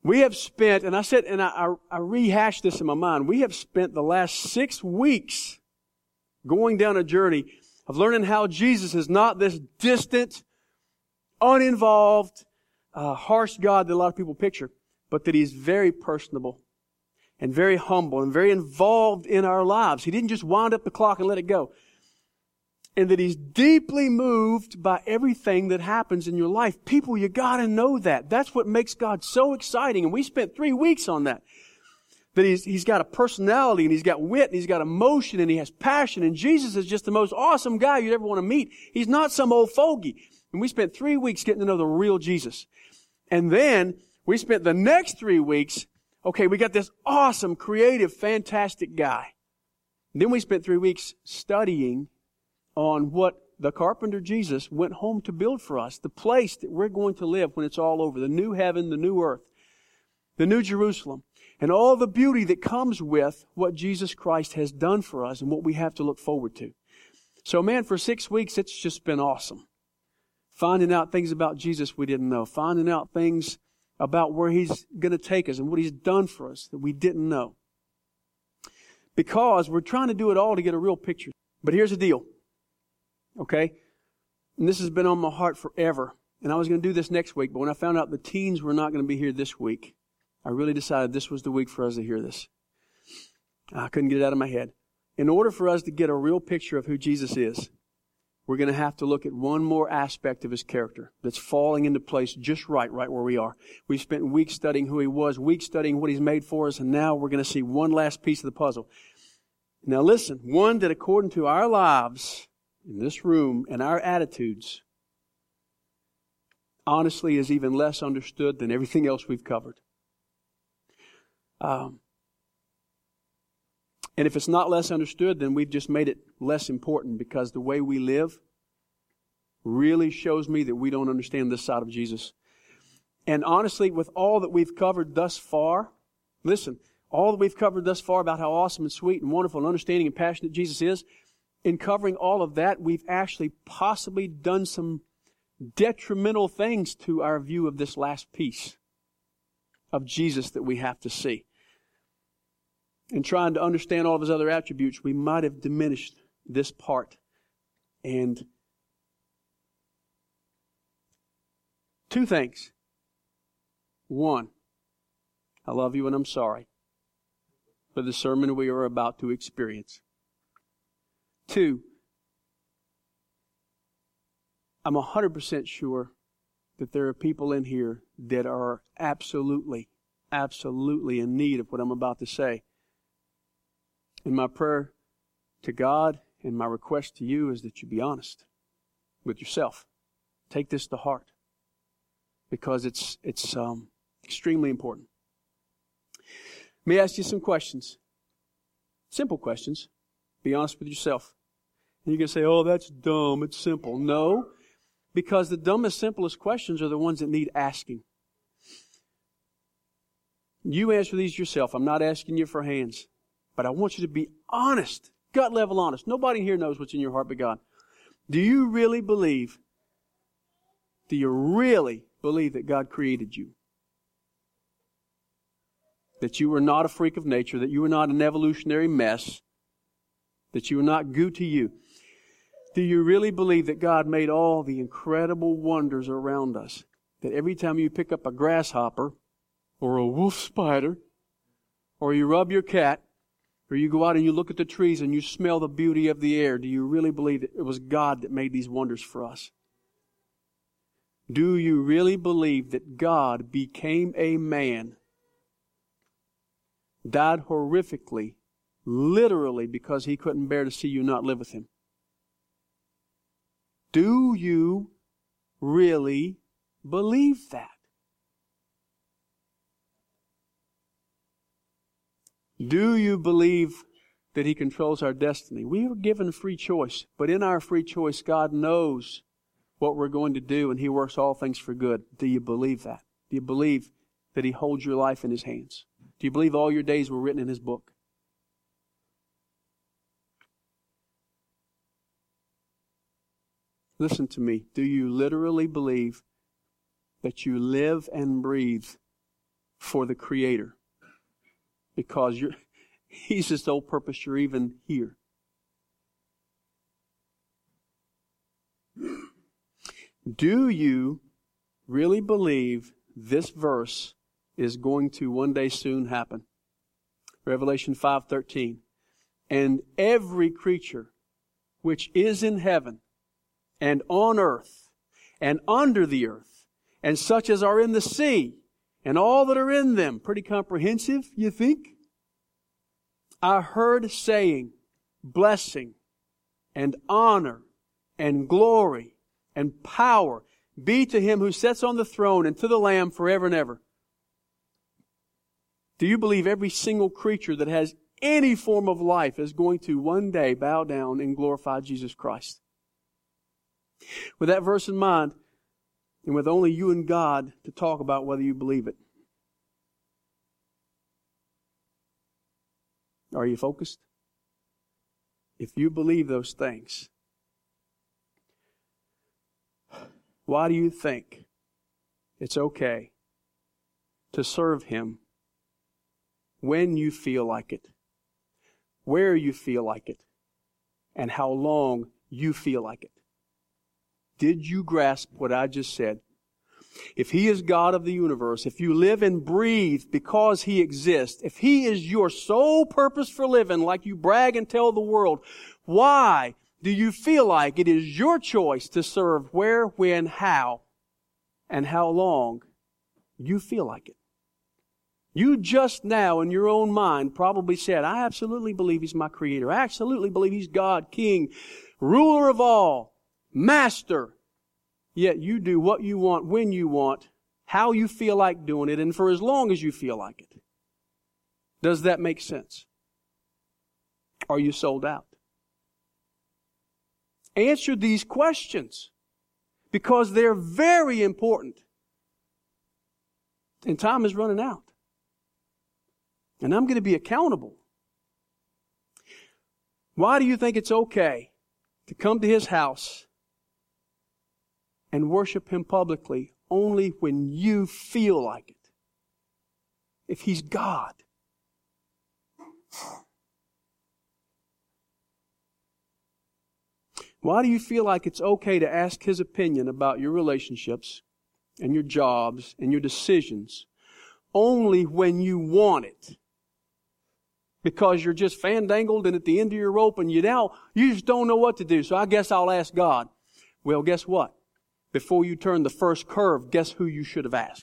We have spent, and I said, and I rehashed this in my mind, we have spent the last 6 weeks going down a journey of learning how Jesus is not this distant, uninvolved, harsh God that a lot of people picture, but that He's very personable and very humble and very involved in our lives. He didn't just wind up the clock and let it go. And that He's deeply moved by everything that happens in your life. People, you gotta know that. That's what makes God so exciting. And we spent 3 weeks on that. That He's got a personality, and He's got wit, and He's got emotion, and He has passion. And Jesus is just the most awesome guy you'd ever want to meet. He's not some old fogey. And we spent 3 weeks getting to know the real Jesus. And then we spent the next 3 weeks, okay, we got this awesome, creative, fantastic guy. And then we spent 3 weeks studying on what the carpenter Jesus went home to build for us, the place that we're going to live when it's all over, the new heaven, the new earth, the new Jerusalem, and all the beauty that comes with what Jesus Christ has done for us and what we have to look forward to. So man, for 6 weeks, it's just been awesome. Finding out things about Jesus we didn't know, finding out things about where He's going to take us and what He's done for us that we didn't know. Because we're trying to do it all to get a real picture. But here's the deal. Okay? And this has been on my heart forever. And I was going to do this next week, but when I found out the teens were not going to be here this week, I really decided this was the week for us to hear this. I couldn't get it out of my head. In order for us to get a real picture of who Jesus is, we're going to have to look at one more aspect of His character that's falling into place just right where we are. We've spent weeks studying who He was, weeks studying what He's made for us, and now we're going to see one last piece of the puzzle. Now listen, one that according to our lives in this room and our attitudes, honestly is even less understood than everything else we've covered. And if it's not less understood, then we've just made it less important, because the way we live really shows me that we don't understand this side of Jesus. And honestly, with all that we've covered thus far, listen, all that we've covered thus far about how awesome and sweet and wonderful and understanding and passionate Jesus is, in covering all of that, we've actually possibly done some detrimental things to our view of this last piece of Jesus that we have to see. In trying to understand all of His other attributes, we might have diminished this part. And 2 things. 1, I love you and I'm sorry for the sermon we are about to experience. 2, I'm 100% sure that there are people in here that are absolutely in need of what I'm about to say. And my prayer to God and my request to you is that you be honest with yourself. Take this to heart, because it's extremely important. Let me ask you some questions. Simple questions. Be honest with yourself. And you can say, oh, that's dumb. It's simple. No, because the dumbest, simplest questions are the ones that need asking. You answer these yourself. I'm not asking you for hands. But I want you to be honest, gut level honest. Nobody here knows what's in your heart but God. Do you really believe that God created you? That you were not a freak of nature, that you were not an evolutionary mess, that you were not goo to you? Do you really believe that God made all the incredible wonders around us? That every time you pick up a grasshopper or a wolf spider, or you rub your cat, or you go out and you look at the trees and you smell the beauty of the air, do you really believe that it was God that made these wonders for us? Do you really believe that God became a man, died horrifically, literally, because He couldn't bear to see you not live with Him? Do you really believe that? Do you believe that He controls our destiny? We were given free choice, but in our free choice, God knows what we're going to do, and He works all things for good. Do you believe that? Do you believe that He holds your life in His hands? Do you believe all your days were written in His book? Listen to me. Do you literally believe that you live and breathe for the Creator. Because He's the sole purpose you're even here. Do you really believe this verse is going to one day soon happen? Revelation 5:13. And every creature which is in heaven and on earth and under the earth and such as are in the sea and all that are in them. Pretty comprehensive, you think? I heard saying, blessing and honor and glory and power be to Him who sits on the throne and to the Lamb forever and ever. Do you believe every single creature that has any form of life is going to one day bow down and glorify Jesus Christ? With that verse in mind, and with only you and God to talk about whether you believe it, are you focused? If you believe those things, why do you think it's okay to serve Him when you feel like it, where you feel like it, and how long you feel like it? Did you grasp what I just said? If He is God of the universe, if you live and breathe because He exists, if He is your sole purpose for living, like you brag and tell the world, why do you feel like it is your choice to serve where, when, how, and how long you feel like it? You just now in your own mind probably said, I absolutely believe He's my Creator. I absolutely believe He's God, King, ruler of all, Master. Yet you do what you want, when you want, how you feel like doing it, and for as long as you feel like it. Does that make sense? Are you sold out? Answer these questions, because they're very important. And time is running out. And I'm going to be accountable. Why do you think it's okay to come to His house and worship Him publicly only when you feel like it? If He's God. Why do you feel like it's okay to ask His opinion about your relationships and your jobs and your decisions only when you want it? Because you're just fandangled and at the end of your rope and you just don't know what to do. So I guess I'll ask God. Well, guess what? Before you turn the first curve, guess who you should have asked?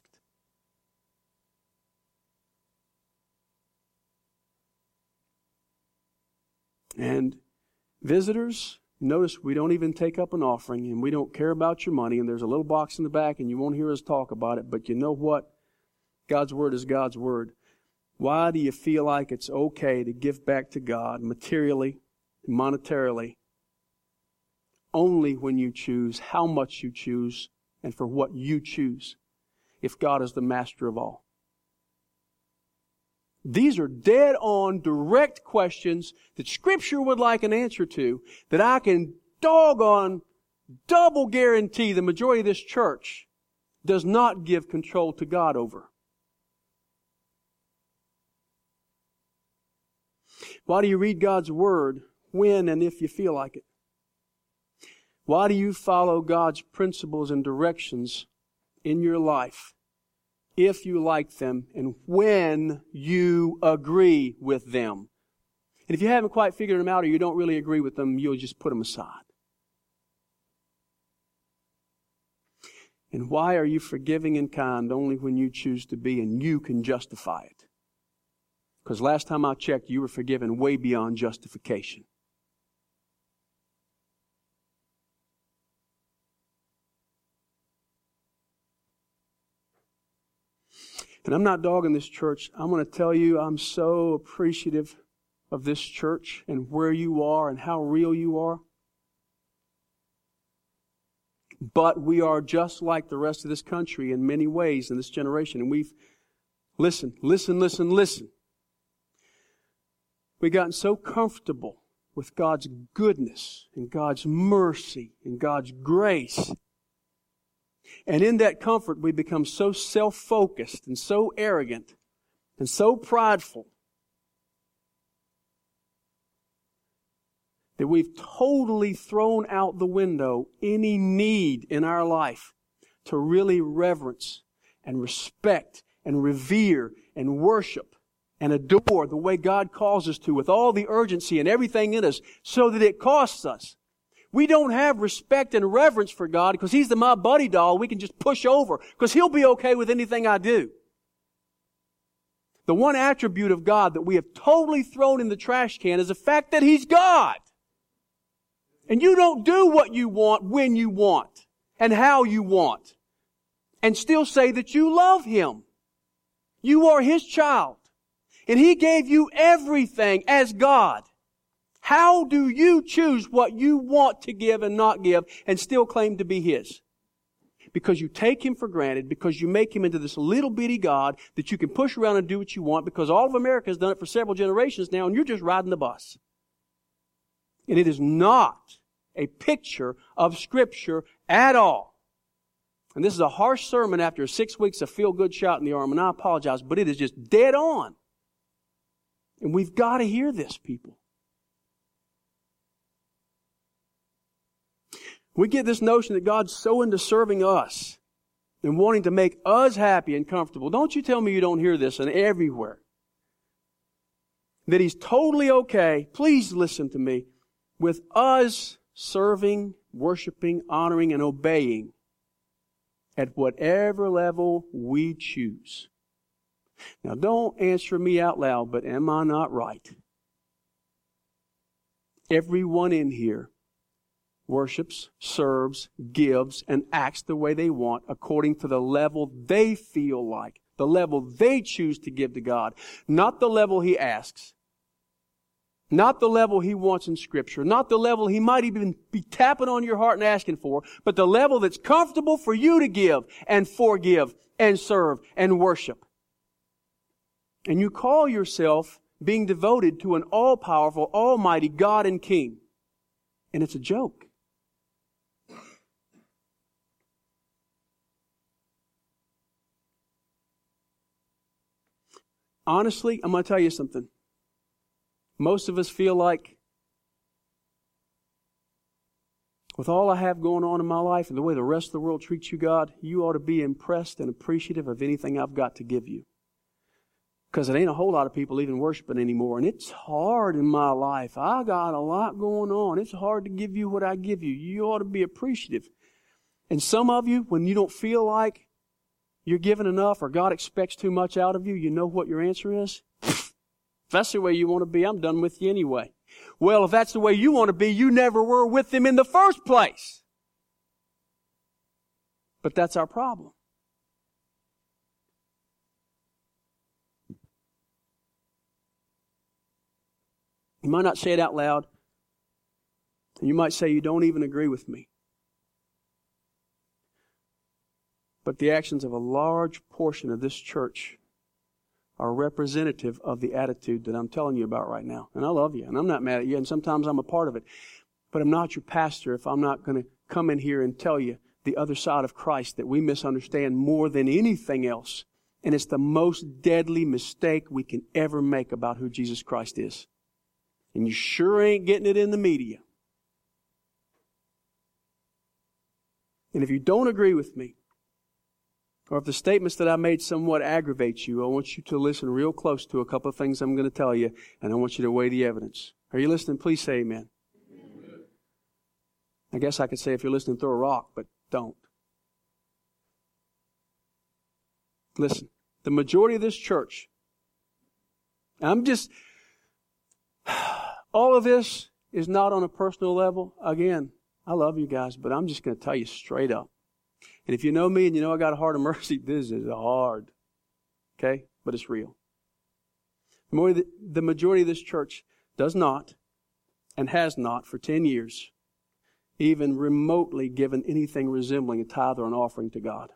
And visitors, notice we don't even take up an offering and we don't care about your money, and there's a little box in the back and you won't hear us talk about it, but you know what? God's Word is God's Word. Why do you feel like it's okay to give back to God materially, monetarily, only when you choose, how much you choose, and for what you choose, if God is the master of all? These are dead-on, direct questions that Scripture would like an answer to, that I can doggone, double guarantee the majority of this church does not give control to God over. Why do you read God's Word when and if you feel like it? Why do you follow God's principles and directions in your life if you like them and when you agree with them? And if you haven't quite figured them out or you don't really agree with them, you'll just put them aside. And why are you forgiving and kind only when you choose to be and you can justify it? Because last time I checked, you were forgiven way beyond justification. And I'm not dogging this church. I'm going to tell you I'm so appreciative of this church and where you are and how real you are. But we are just like the rest of this country in many ways in this generation. And we've, listen. We've gotten so comfortable with God's goodness and God's mercy and God's grace And in that comfort, we become so self-focused and so arrogant and so prideful that we've totally thrown out the window any need in our life to really reverence and respect and revere and worship and adore the way God calls us to, with all the urgency and everything in us, so that it costs us. We don't have respect and reverence for God because He's the my buddy doll we can just push over because He'll be okay with anything I do. The one attribute of God that we have totally thrown in the trash can is the fact that He's God. And you don't do what you want when you want and how you want and still say that you love Him. You are His child. And He gave you everything as God. How do you choose what you want to give and not give and still claim to be His? Because you take Him for granted, because you make Him into this little bitty God that you can push around and do what you want, because all of America has done it for several generations now and you're just riding the bus. And it is not a picture of Scripture at all. And this is a harsh sermon after 6 weeks of feel-good shot in the arm, and I apologize, but it is just dead on. And we've got to hear this, people. We get this notion that God's so into serving us and wanting to make us happy and comfortable. Don't you tell me you don't hear this and everywhere. That He's totally okay, please listen to me, with us serving, worshiping, honoring, and obeying at whatever level we choose. Now, don't answer me out loud, but am I not right? Everyone in here worships, serves, gives, and acts the way they want according to the level they feel like, the level they choose to give to God, not the level He asks, not the level He wants in Scripture, not the level He might even be tapping on your heart and asking for, but the level that's comfortable for you to give and forgive and serve and worship. And you call yourself being devoted to an all-powerful, almighty God and King. And it's a joke. Honestly, I'm going to tell you something. Most of us feel like, with all I have going on in my life and the way the rest of the world treats you, God, you ought to be impressed and appreciative of anything I've got to give you. Because it ain't a whole lot of people even worshiping anymore. And it's hard in my life. I got a lot going on. It's hard to give you what I give you. You ought to be appreciative. And some of you, when you don't feel like you're giving enough or God expects too much out of you, you know what your answer is? If that's the way you want to be, I'm done with you anyway. Well, if that's the way you want to be, you never were with Him in the first place. But that's our problem. You might not say it out loud. And you might say you don't even agree with me. But the actions of a large portion of this church are representative of the attitude that I'm telling you about right now. And I love you, and I'm not mad at you, and sometimes I'm a part of it. But I'm not your pastor if I'm not going to come in here and tell you the other side of Christ that we misunderstand more than anything else. And it's the most deadly mistake we can ever make about who Jesus Christ is. And you sure ain't getting it in the media. And if you don't agree with me, or if the statements that I made somewhat aggravate you, I want you to listen real close to a couple of things I'm going to tell you, and I want you to weigh the evidence. Are you listening? Please say amen. Amen. I guess I could say if you're listening, throw a rock, but don't. Listen, the majority of this church, all of this is not on a personal level. Again, I love you guys, but I'm just going to tell you straight up. And if you know me and you know I got a heart of mercy, this is hard. Okay? But it's real. The majority of this church does not and has not for 10 years even remotely given anything resembling a tithe or an offering to God.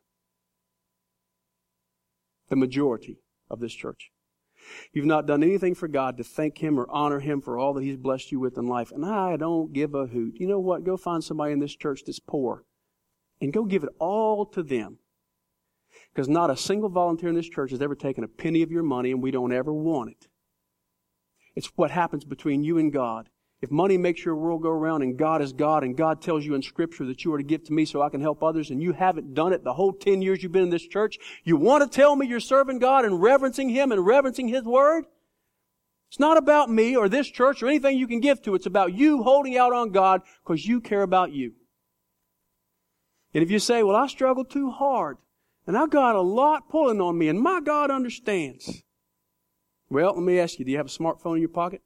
The majority of this church. You've not done anything for God to thank Him or honor Him for all that He's blessed you with in life. And I don't give a hoot. You know what? Go find somebody in this church that's poor and go give it all to them. Because not a single volunteer in this church has ever taken a penny of your money, and we don't ever want it. It's what happens between you and God. If money makes your world go around and God is God and God tells you in Scripture that you are to give to me so I can help others and you haven't done it the whole 10 years you've been in this church, you want to tell me you're serving God and reverencing Him and reverencing His Word? It's not about me or this church or anything you can give to. It's about you holding out on God because you care about you. And if you say, well, I struggle too hard and I've got a lot pulling on me and my God understands. Well, let me ask you, do you have a smartphone in your pocket?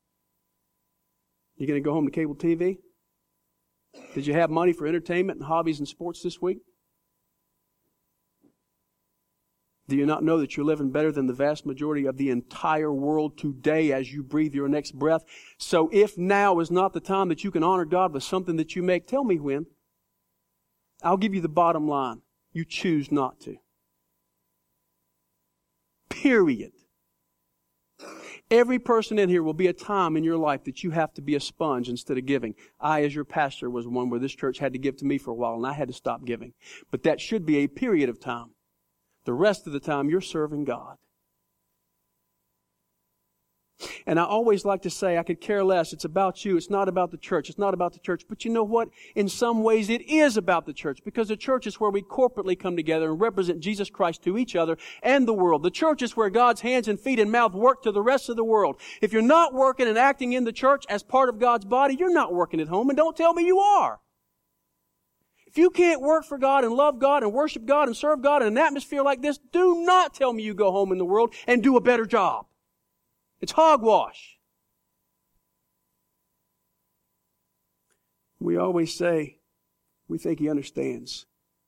You going to go home to cable TV? Did you have money for entertainment and hobbies and sports this week? Do you not know that you're living better than the vast majority of the entire world today as you breathe your next breath? So if now is not the time that you can honor God with something that you make, tell me when. I'll give you the bottom line. You choose not to. Period. Every person in here will be a time in your life that you have to be a sponge instead of giving. I, as your pastor, was one where this church had to give to me for a while, and I had to stop giving. But that should be a period of time. The rest of the time, you're serving God. And I always like to say, I could care less. It's about you. It's not about the church. It's not about the church. But you know what? In some ways, it is about the church. Because the church is where we corporately come together and represent Jesus Christ to each other and the world. The church is where God's hands and feet and mouth work to the rest of the world. If you're not working and acting in the church as part of God's body, you're not working at home. And don't tell me you are. If you can't work for God and love God and worship God and serve God in an atmosphere like this, do not tell me you go home in the world and do a better job. It's hogwash. We always say, we think He understands.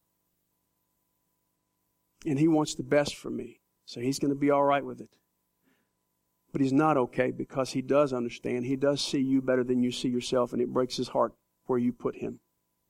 And He wants the best for me. So He's going to be all right with it. But He's not okay because He does understand. He does see you better than you see yourself, and it breaks His heart where you put Him.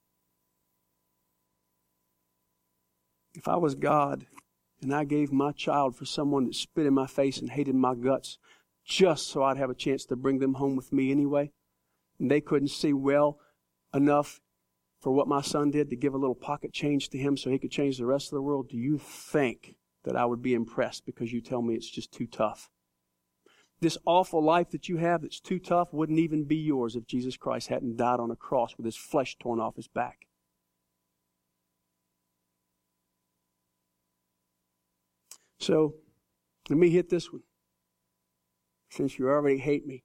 If I was God and I gave my child for someone that spit in my face and hated my guts, just so I'd have a chance to bring them home with me anyway, and they couldn't see well enough for what my son did to give a little pocket change to him so he could change the rest of the world, do you think that I would be impressed because you tell me it's just too tough? This awful life that you have that's too tough wouldn't even be yours if Jesus Christ hadn't died on a cross with His flesh torn off His back. So, let me hit this one. Since you already hate me.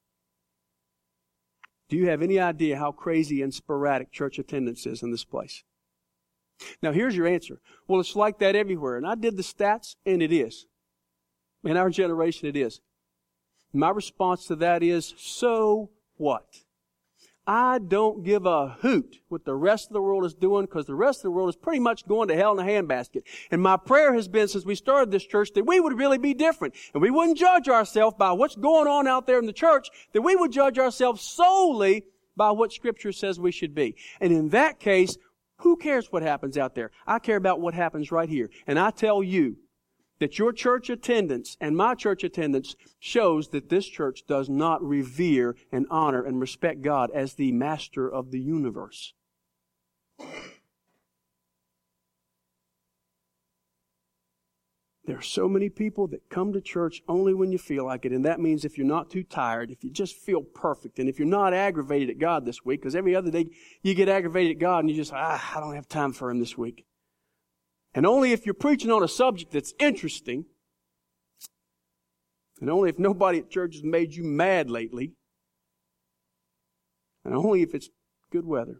Do you have any idea how crazy and sporadic church attendance is in this place? Now, here's your answer. Well, it's like that everywhere. And I did the stats, and it is. In our generation, it is. My response to that is, so what? I don't give a hoot what the rest of the world is doing because the rest of the world is pretty much going to hell in a handbasket. And my prayer has been since we started this church that we would really be different. And we wouldn't judge ourselves by what's going on out there in the church, that we would judge ourselves solely by what Scripture says we should be. And in that case, who cares what happens out there? I care about what happens right here. And I tell you that your church attendance and my church attendance shows that this church does not revere and honor and respect God as the master of the universe. There are so many people that come to church only when you feel like it, and that means if you're not too tired, if you just feel perfect, and if you're not aggravated at God this week, because every other day you get aggravated at God and you just, I don't have time for Him this week. And only if you're preaching on a subject that's interesting, and only if nobody at church has made you mad lately, and only if it's good weather.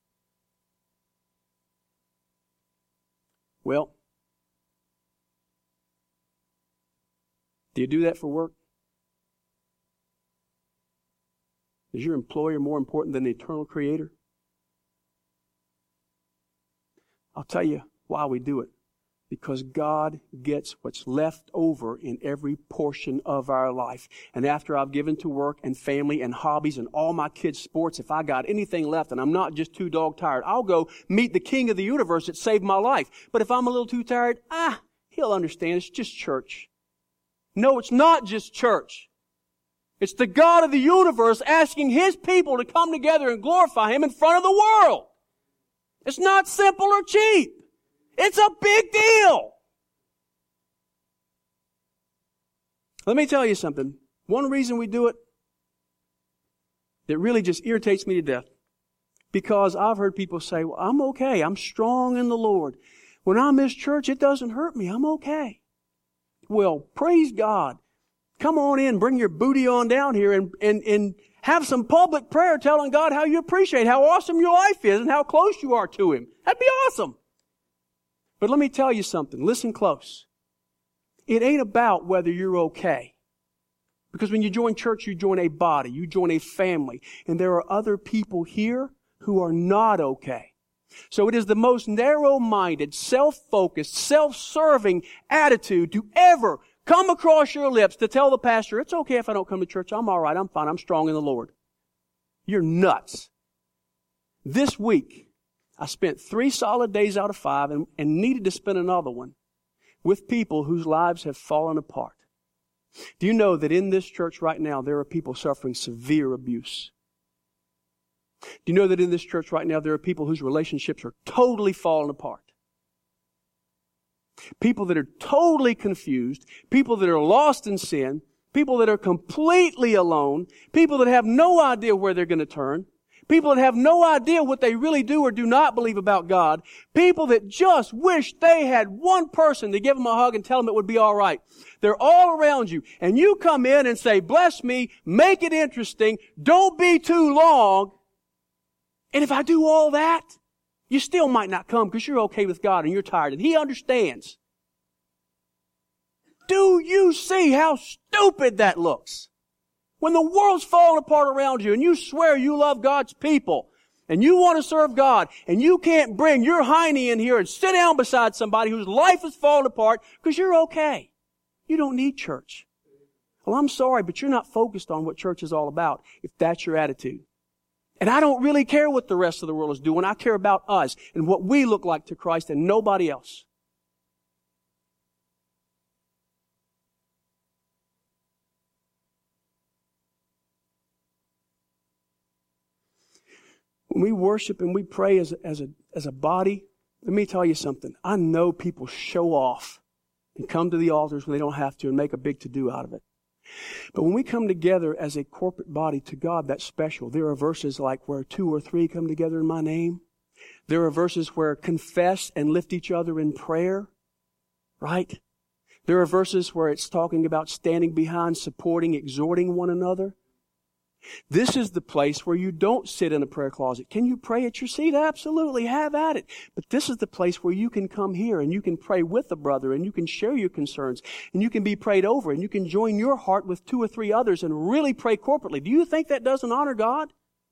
Well, do you do that for work? Is your employer more important than the eternal Creator? I'll tell you why we do it. Because God gets what's left over in every portion of our life. And after I've given to work and family and hobbies and all my kids' sports, if I got anything left and I'm not just too dog tired, I'll go meet the King of the universe that saved my life. But if I'm a little too tired, He'll understand. It's just church. No, it's not just church. It's the God of the universe asking His people to come together and glorify Him in front of the world. It's not simple or cheap. It's a big deal. Let me tell you something. One reason we do it that really just irritates me to death, because I've heard people say, well, I'm okay. I'm strong in the Lord. When I miss church, it doesn't hurt me. I'm okay. Well, praise God. Come on in, bring your booty on down here and have some public prayer telling God how you appreciate how awesome your life is and how close you are to Him. That'd be awesome. But let me tell you something. Listen close. It ain't about whether you're okay. Because when you join church, you join a body. You join a family. And there are other people here who are not okay. So it is the most narrow-minded, self-focused, self-serving attitude to ever come across your lips to tell the pastor, it's okay if I don't come to church. I'm all right. I'm fine. I'm strong in the Lord. You're nuts. This week, I spent 3 solid days out of 5 and needed to spend another one with people whose lives have fallen apart. Do you know that in this church right now, there are people suffering severe abuse? Do you know that in this church right now, there are people whose relationships are totally falling apart? People that are totally confused, people that are lost in sin, people that are completely alone, people that have no idea where they're going to turn, people that have no idea what they really do or do not believe about God, people that just wish they had one person to give them a hug and tell them it would be all right. They're all around you, and you come in and say, bless me, make it interesting, don't be too long. And if I do all that, you still might not come because you're okay with God and you're tired and He understands. Do you see how stupid that looks? When the world's falling apart around you and you swear you love God's people and you want to serve God and you can't bring your hiney in here and sit down beside somebody whose life is falling apart because you're okay. You don't need church. Well, I'm sorry, but you're not focused on what church is all about if that's your attitude. And I don't really care what the rest of the world is doing. I care about us and what we look like to Christ and nobody else. When we worship and we pray as a body, let me tell you something. I know people show off and come to the altars when they don't have to and make a big to-do out of it. But when we come together as a corporate body to God, that's special. There are verses like where 2 or 3 come together in my name. There are verses where confess and lift each other in prayer, right? There are verses where it's talking about standing behind, supporting, exhorting one another. This is the place where you don't sit in a prayer closet. Can you pray at your seat? Absolutely. Have at it. But this is the place where you can come here and you can pray with a brother and you can share your concerns and you can be prayed over and you can join your heart with 2 or 3 others and really pray corporately. Do you think that doesn't honor God?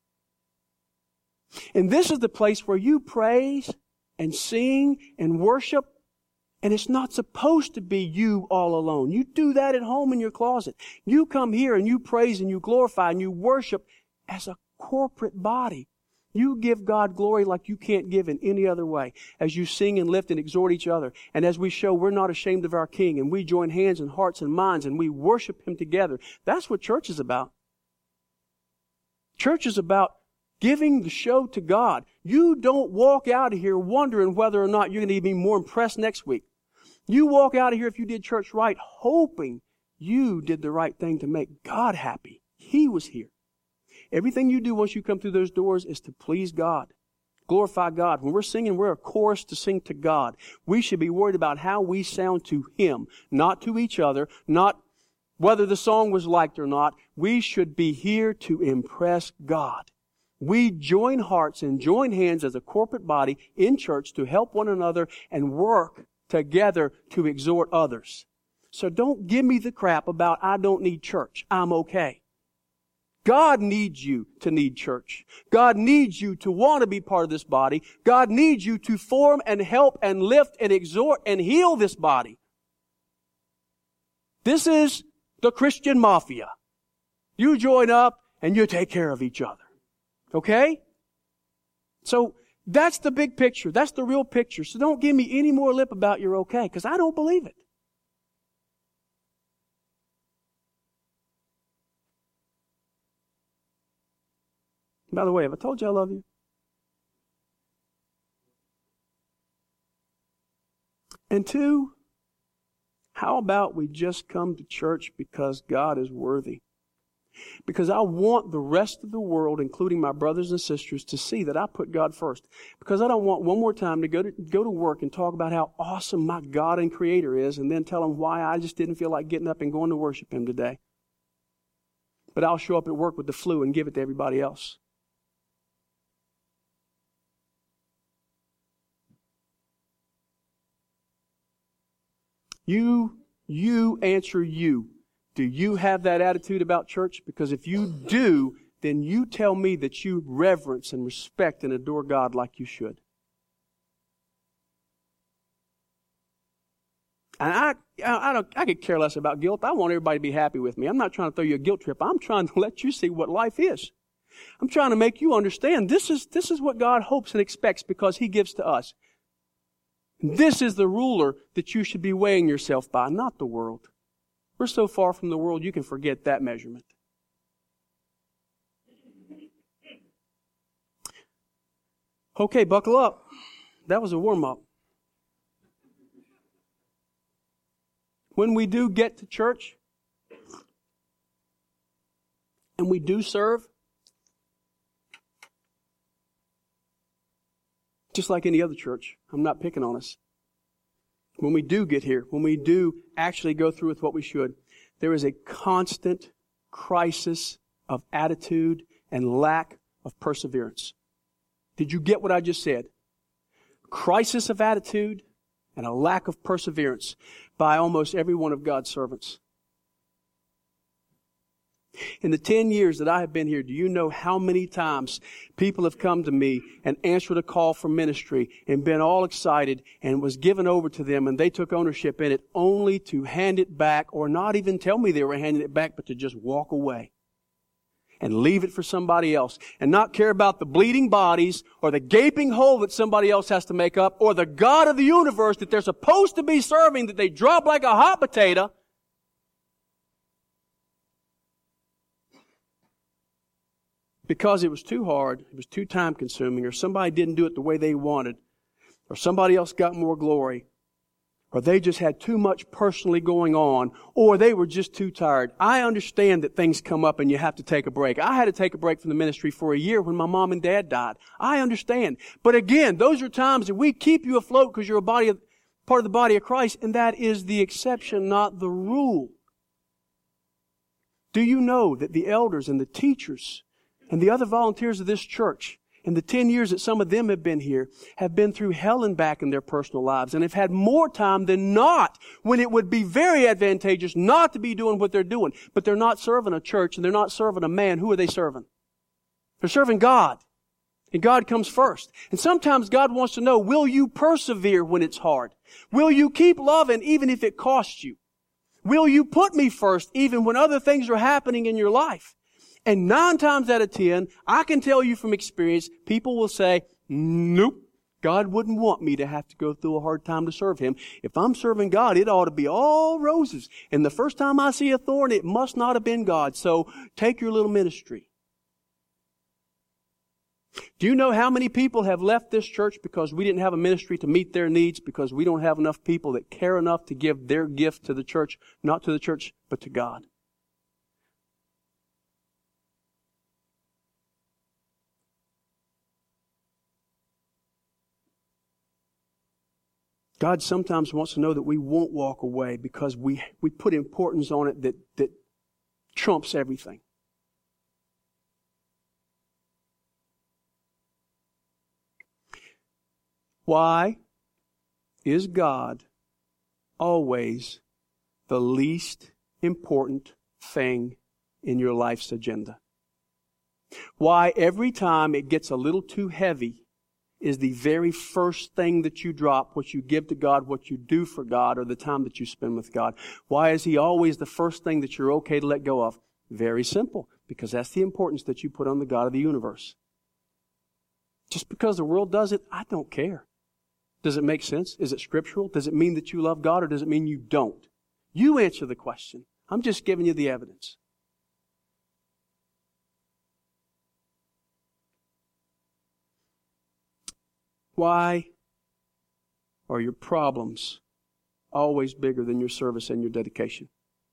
And this is the place where you praise and sing and worship. And it's not supposed to be you all alone. You do that at home in your closet. You come here and you praise and you glorify and you worship as a corporate body. You give God glory like you can't give in any other way as you sing and lift and exhort each other. And as we show we're not ashamed of our King and we join hands and hearts and minds and we worship Him together. That's what church is about. Church is about giving the show to God. You don't walk out of here wondering whether or not you're going to be more impressed next week. You walk out of here if you did church right, hoping you did the right thing to make God happy. He was here. Everything you do once you come through those doors is to please God. Glorify God. When we're singing, we're a chorus to sing to God. We should be worried about how we sound to Him, not to each other, not whether the song was liked or not. We should be here to impress God. We join hearts and join hands as a corporate body in church to help one another and work together to exhort others. So don't give me the crap about I don't need church. I'm okay. God needs you to need church. God needs you to want to be part of this body. God needs you to form and help and lift and exhort and heal this body. This is the Christian mafia. You join up and you take care of each other. Okay? So that's the big picture. That's the real picture. So don't give me any more lip about you're okay, because I don't believe it. By the way, have I told you I love you? And two, how about we just come to church because God is worthy? Because I want the rest of the world, including my brothers and sisters, to see that I put God first. Because I don't want one more time to go to work and talk about how awesome my God and Creator is, and then tell them why I just didn't feel like getting up and going to worship Him today. But I'll show up at work with the flu and give it to everybody else. You answer you. Do you have that attitude about church? Because if you do, then you tell me that you reverence and respect and adore God like you should. And I could care less about guilt. I want everybody to be happy with me. I'm not trying to throw you a guilt trip. I'm trying to let you see what life is. I'm trying to make you understand this is what God hopes and expects because He gives to us. This is the ruler that you should be weighing yourself by, not the world. We're so far from the world, you can forget that measurement. Okay, buckle up. That was a warm-up. When we do get to church, and we do serve, just like any other church, I'm not picking on us. When we do get here, when we do actually go through with what we should, there is a constant crisis of attitude and lack of perseverance. Did you get what I just said? Crisis of attitude and a lack of perseverance by almost every one of God's servants. In the 10 years that I have been here, do you know how many times people have come to me and answered a call for ministry and been all excited and was given over to them and they took ownership in it only to hand it back or not even tell me they were handing it back, but to just walk away and leave it for somebody else and not care about the bleeding bodies or the gaping hole that somebody else has to make up or the God of the universe that they're supposed to be serving that they drop like a hot potato. Because it was too hard, it was too time consuming, or somebody didn't do it the way they wanted, or somebody else got more glory, or they just had too much personally going on, or they were just too tired. I understand that things come up and you have to take a break. I had to take a break from the ministry for a year when my mom and dad died. I understand. But again, those are times that we keep you afloat because you're part of the body of Christ, and that is the exception, not the rule. Do you know that the elders and the teachers and the other volunteers of this church, in the 10 years that some of them have been here, have been through hell and back in their personal lives and have had more time than not when it would be very advantageous not to be doing what they're doing. But they're not serving a church and they're not serving a man. Who are they serving? They're serving God. And God comes first. And sometimes God wants to know, will you persevere when it's hard? Will you keep loving even if it costs you? Will you put me first even when other things are happening in your life? And 9 times out of 10, I can tell you from experience, people will say, nope, God wouldn't want me to have to go through a hard time to serve Him. If I'm serving God, it ought to be all roses. And the first time I see a thorn, it must not have been God. So take your little ministry. Do you know how many people have left this church because we didn't have a ministry to meet their needs, because we don't have enough people that care enough to give their gift to the church, not to the church, but to God? God sometimes wants to know that we won't walk away because we put importance on it that trumps everything. Why is God always the least important thing in your life's agenda? Why every time it gets a little too heavy is the very first thing that you drop, what you give to God, what you do for God, or the time that you spend with God? Why is He always the first thing that you're okay to let go of? Very simple, because that's the importance that you put on the God of the universe. Just because the world does it, I don't care. Does it make sense? Is it scriptural? Does it mean that you love God, or does it mean you don't? You answer the question. I'm just giving you the evidence. Why are your problems always bigger than your service and your dedication.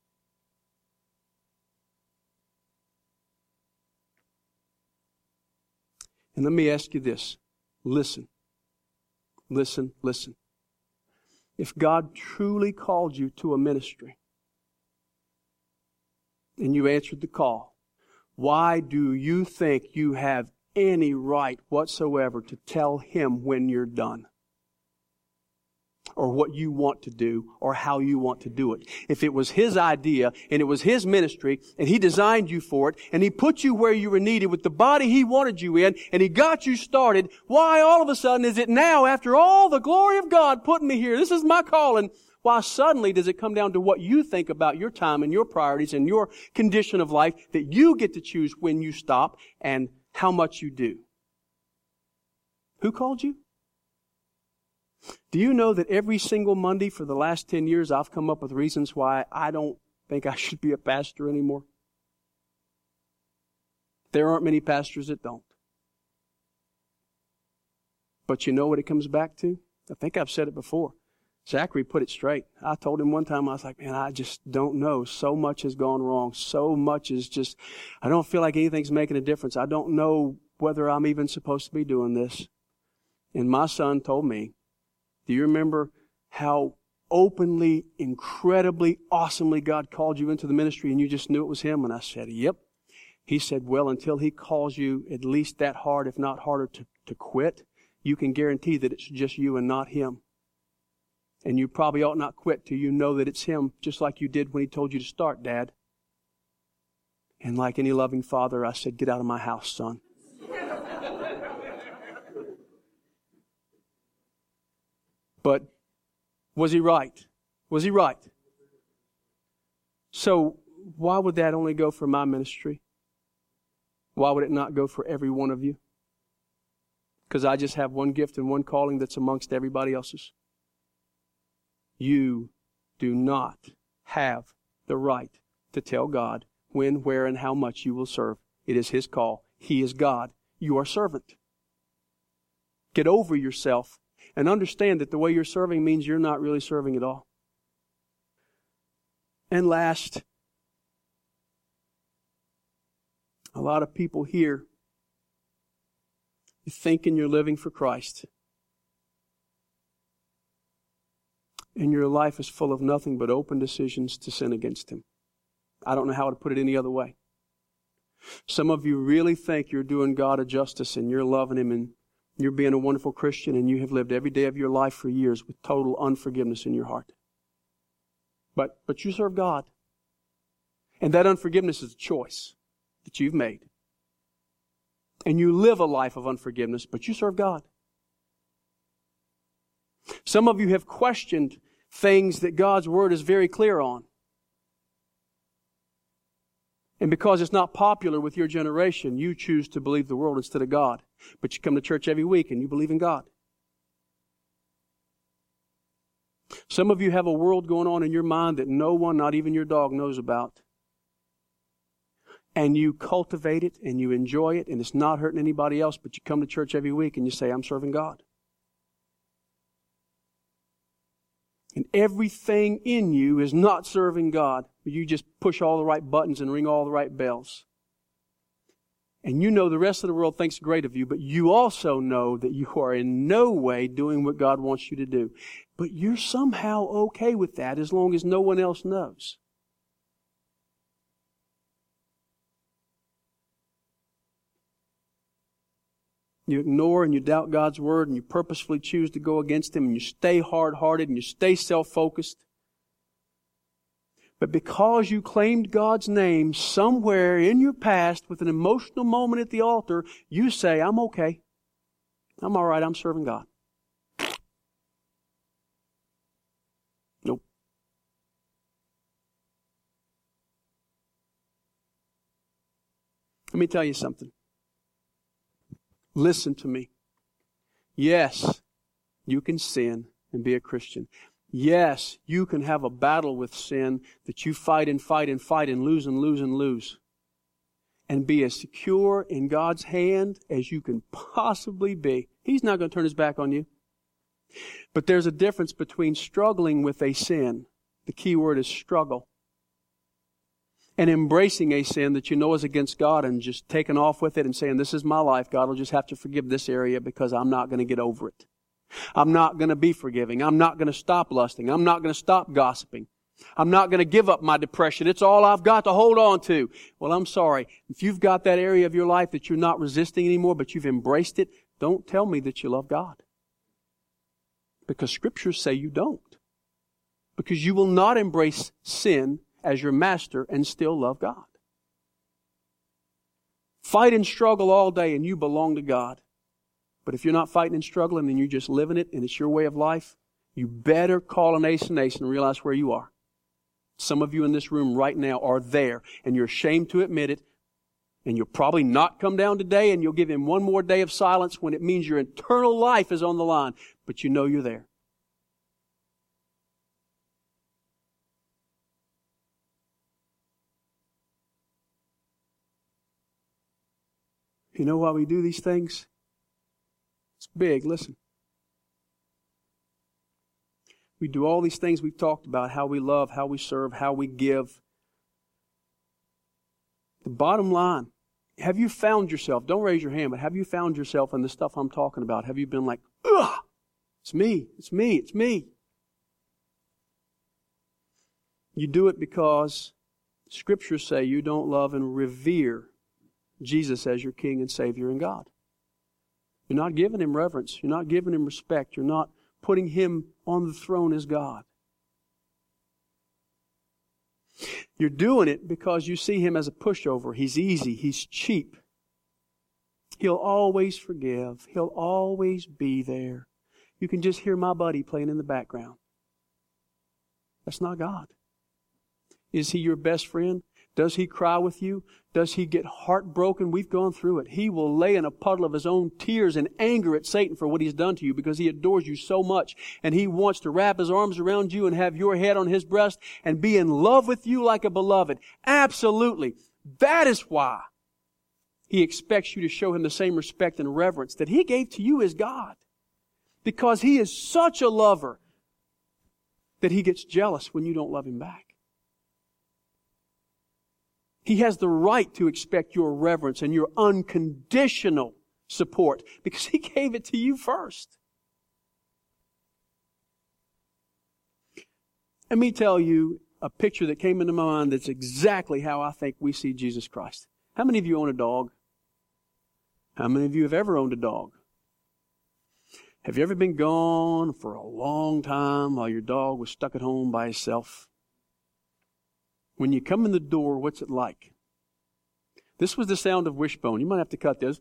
And let me ask you this. Listen. Listen, listen. If God truly called you to a ministry and you answered the call, why do you think you have any right whatsoever to tell Him when you're done? Or what you want to do, or how you want to do it. If it was His idea, and it was His ministry, and He designed you for it, and He put you where you were needed with the body He wanted you in, and He got you started, why all of a sudden is it now, after all the glory of God putting me here, this is my calling, why suddenly does it come down to what you think about your time and your priorities and your condition of life, that you get to choose when you stop and how much you do? Who called you? Do you know that every single Monday for the last 10 years I've come up with reasons why I don't think I should be a pastor anymore? There aren't many pastors that don't. But you know what it comes back to? I think I've said it before. Zachary put it straight. I told him one time, I was like, man, I just don't know. So much has gone wrong. So much is just, I don't feel like anything's making a difference. I don't know whether I'm even supposed to be doing this. And my son told me, do you remember how openly, incredibly, awesomely God called you into the ministry and you just knew it was Him? And I said, yep. He said, well, until He calls you at least that hard, if not harder, to quit, you can guarantee that it's just you and not Him. And you probably ought not quit till you know that it's Him, just like you did when He told you to start, Dad. And like any loving father, I said, get out of my house, son. But was he right? Was he right? So why would that only go for my ministry? Why would it not go for every one of you? Because I just have one gift and one calling that's amongst everybody else's. You do not have the right to tell God when, where, and how much you will serve. It is His call. He is God. You are servant. Get over yourself. And understand that the way you're serving means you're not really serving at all. And last, a lot of people here, you're thinking you're living for Christ. And your life is full of nothing but open decisions to sin against Him. I don't know how to put it any other way. Some of you really think you're doing God a justice and you're loving Him and you're being a wonderful Christian and you have lived every day of your life for years with total unforgiveness in your heart. But you serve God. And that unforgiveness is a choice that you've made. And you live a life of unforgiveness, but you serve God. Some of you have questioned things that God's Word is very clear on. And because it's not popular with your generation, you choose to believe the world instead of God. But you come to church every week and you believe in God. Some of you have a world going on in your mind that no one, not even your dog, knows about. And you cultivate it and you enjoy it and it's not hurting anybody else, but you come to church every week and you say, I'm serving God. And everything in you is not serving God. But you just push all the right buttons and ring all the right bells. And you know the rest of the world thinks great of you, but you also know that you are in no way doing what God wants you to do. But you're somehow okay with that as long as no one else knows. You ignore and you doubt God's Word and you purposefully choose to go against Him and you stay hard-hearted and you stay self-focused. But because you claimed God's name somewhere in your past with an emotional moment at the altar, you say, I'm okay. I'm all right. I'm serving God. Nope. Let me tell you something. Listen to me. Yes, you can sin and be a Christian. Yes, you can have a battle with sin that you fight and fight and fight and lose and lose and lose. And be as secure in God's hand as you can possibly be. He's not going to turn His back on you. But there's a difference between struggling with a sin. The key word is struggle. And embracing a sin that you know is against God and just taking off with it and saying, this is my life. God will just have to forgive this area because I'm not going to get over it. I'm not going to be forgiving. I'm not going to stop lusting. I'm not going to stop gossiping. I'm not going to give up my depression. It's all I've got to hold on to. Well, I'm sorry. If you've got that area of your life that you're not resisting anymore, but you've embraced it, don't tell me that you love God. Because Scriptures say you don't. Because you will not embrace sin as your master and still love God. Fight and struggle all day and you belong to God. But if you're not fighting and struggling and you're just living it and it's your way of life, you better call an ace and realize where you are. Some of you in this room right now are there and you're ashamed to admit it. And you'll probably not come down today and you'll give Him one more day of silence when it means your eternal life is on the line. But you know you're there. You know why we do these things? It's big. Listen. We do all these things we've talked about, how we love, how we serve, how we give. The bottom line, have you found yourself, don't raise your hand, but have you found yourself in the stuff I'm talking about? Have you been like, ugh, it's me, it's me, it's me? You do it because Scriptures say you don't love and revere Jesus as your King and Savior and God. You're not giving Him reverence. You're not giving Him respect. You're not putting Him on the throne as God. You're doing it because you see Him as a pushover. He's easy. He's cheap. He'll always forgive. He'll always be there. You can just hear my buddy playing in the background. That's not God. Is He your best friend? Does He cry with you? Does He get heartbroken? We've gone through it. He will lay in a puddle of His own tears and anger at Satan for what he's done to you because He adores you so much. And He wants to wrap His arms around you and have your head on His breast and be in love with you like a beloved. Absolutely. That is why He expects you to show Him the same respect and reverence that He gave to you as God. Because He is such a lover that He gets jealous when you don't love Him back. He has the right to expect your reverence and your unconditional support because He gave it to you first. Let me tell you a picture that came into my mind that's exactly how I think we see Jesus Christ. How many of you own a dog? How many of you have ever owned a dog? Have you ever been gone for a long time while your dog was stuck at home by himself? When you come in the door, what's it like? This was the sound of Wishbone. You might have to cut this.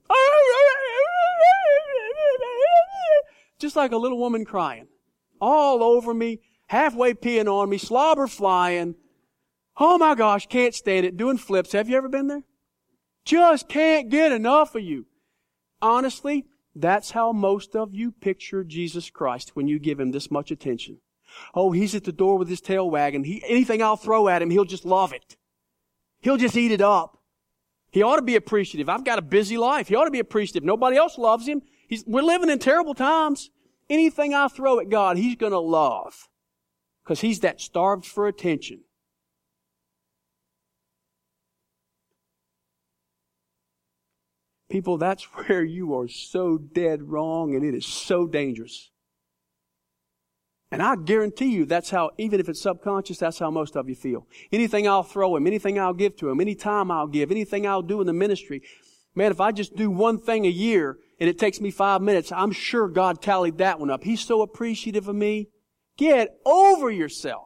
Just like a little woman crying. All over me, halfway peeing on me, slobber flying. Oh my gosh, can't stand it. Doing flips. Have you ever been there? Just can't get enough of you. Honestly, that's how most of you picture Jesus Christ when you give Him this much attention. Oh, He's at the door with His tail wagging. Anything I'll throw at Him, He'll just love it. He'll just eat it up. He ought to be appreciative. I've got a busy life. He ought to be appreciative. Nobody else loves Him. We're living in terrible times. Anything I throw at God, He's going to love. Because He's that starved for attention. People, that's where you are so dead wrong and it is so dangerous. And I guarantee you that's how, even if it's subconscious, that's how most of you feel. Anything I'll throw Him, anything I'll give to Him, any time I'll give, anything I'll do in the ministry. Man, if I just do one thing a year and it takes me 5 minutes, I'm sure God tallied that one up. He's so appreciative of me. Get over yourself.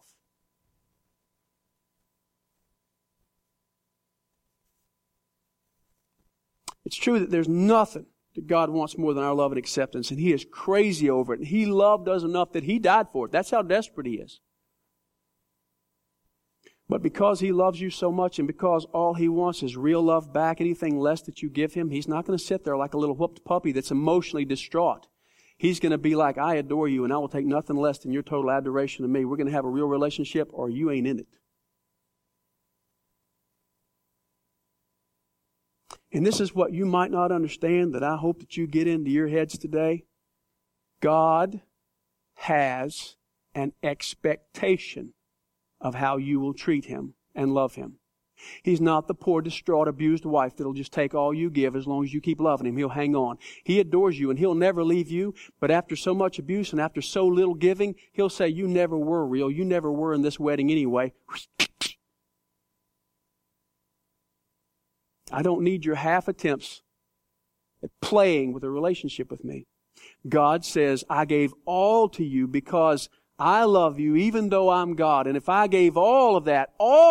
It's true that there's nothing that God wants more than our love and acceptance, and He is crazy over it. And He loved us enough that He died for it. That's how desperate He is. But because He loves you so much and because all He wants is real love back, anything less that you give Him, He's not going to sit there like a little whooped puppy that's emotionally distraught. He's going to be like, I adore you and I will take nothing less than your total adoration of me. We're going to have a real relationship or you ain't in it. And this is what you might not understand that I hope that you get into your heads today. God has an expectation of how you will treat Him and love Him. He's not the poor, distraught, abused wife that'll just take all you give as long as you keep loving Him. He'll hang on. He adores you and He'll never leave you. But after so much abuse and after so little giving, He'll say, you never were real. You never were in this wedding anyway. I don't need your half attempts at playing with a relationship with me. God says, I gave all to you because I love you even though I'm God. And if I gave all of that,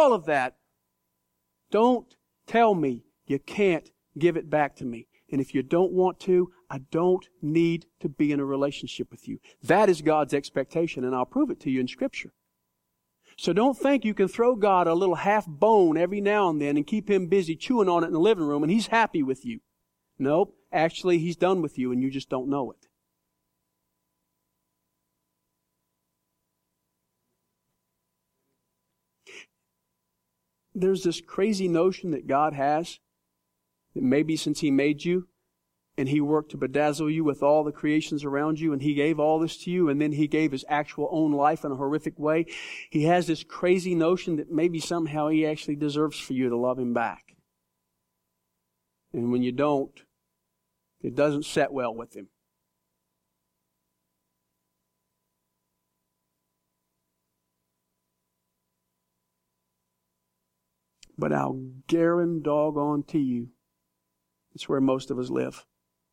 don't tell me you can't give it back to me. And if you don't want to, I don't need to be in a relationship with you. That is God's expectation, and I'll prove it to you in Scripture. So don't think you can throw God a little half bone every now and then and keep Him busy chewing on it in the living room and He's happy with you. Nope, actually He's done with you and you just don't know it. There's this crazy notion that God has that maybe since He made you and He worked to bedazzle you with all the creations around you and He gave all this to you and then He gave His actual own life in a horrific way, He has this crazy notion that maybe somehow He actually deserves for you to love Him back. And when you don't, it doesn't set well with Him. But I'll guarantee you, it's where most of us live.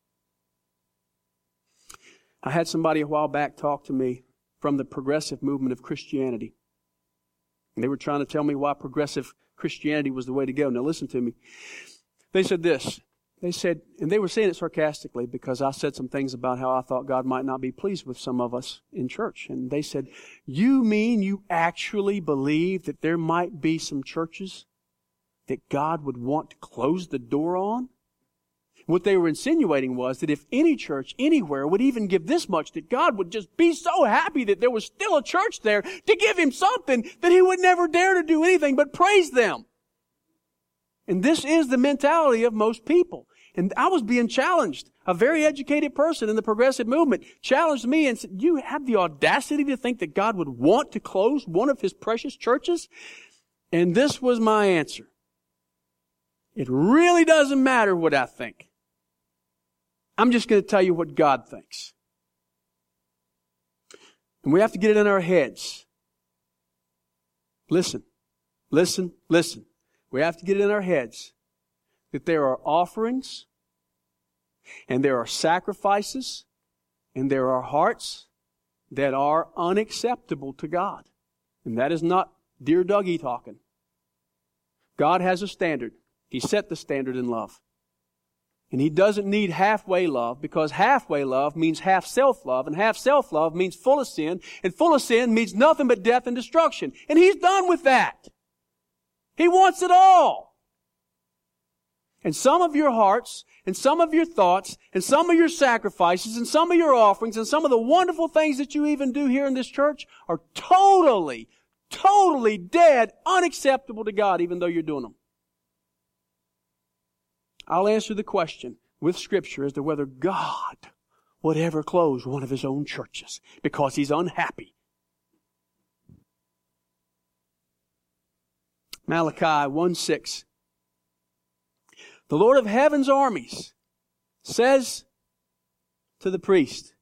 I had somebody a while back talk to me from the progressive movement of Christianity. And they were trying to tell me why progressive Christianity was the way to go. Now listen to me. They said this. They said, and they were saying it sarcastically because I said some things about how I thought God might not be pleased with some of us in church. And they said, you mean you actually believe that there might be some churches that God would want to close the door on? What they were insinuating was that if any church anywhere would even give this much, that God would just be so happy that there was still a church there to give Him something that He would never dare to do anything but praise them. And this is the mentality of most people. And I was being challenged. A very educated person in the progressive movement challenged me and said, you have the audacity to think that God would want to close one of His precious churches? And this was my answer. It really doesn't matter what I think. I'm just going to tell you what God thinks. And we have to get it in our heads. Listen. We have to get it in our heads that there are offerings and there are sacrifices and there are hearts that are unacceptable to God. And that is not dear Dougie talking. God has a standard. He set the standard in love. And He doesn't need halfway love because halfway love means half self-love and half self-love means full of sin and full of sin means nothing but death and destruction. And He's done with that. He wants it all. And some of your hearts and some of your thoughts and some of your sacrifices and some of your offerings and some of the wonderful things that you even do here in this church are totally dead, unacceptable to God even though you're doing them. I'll answer the question with Scripture as to whether God would ever close one of His own churches because He's unhappy. Malachi 1:6. The Lord of heaven's armies says to the priest,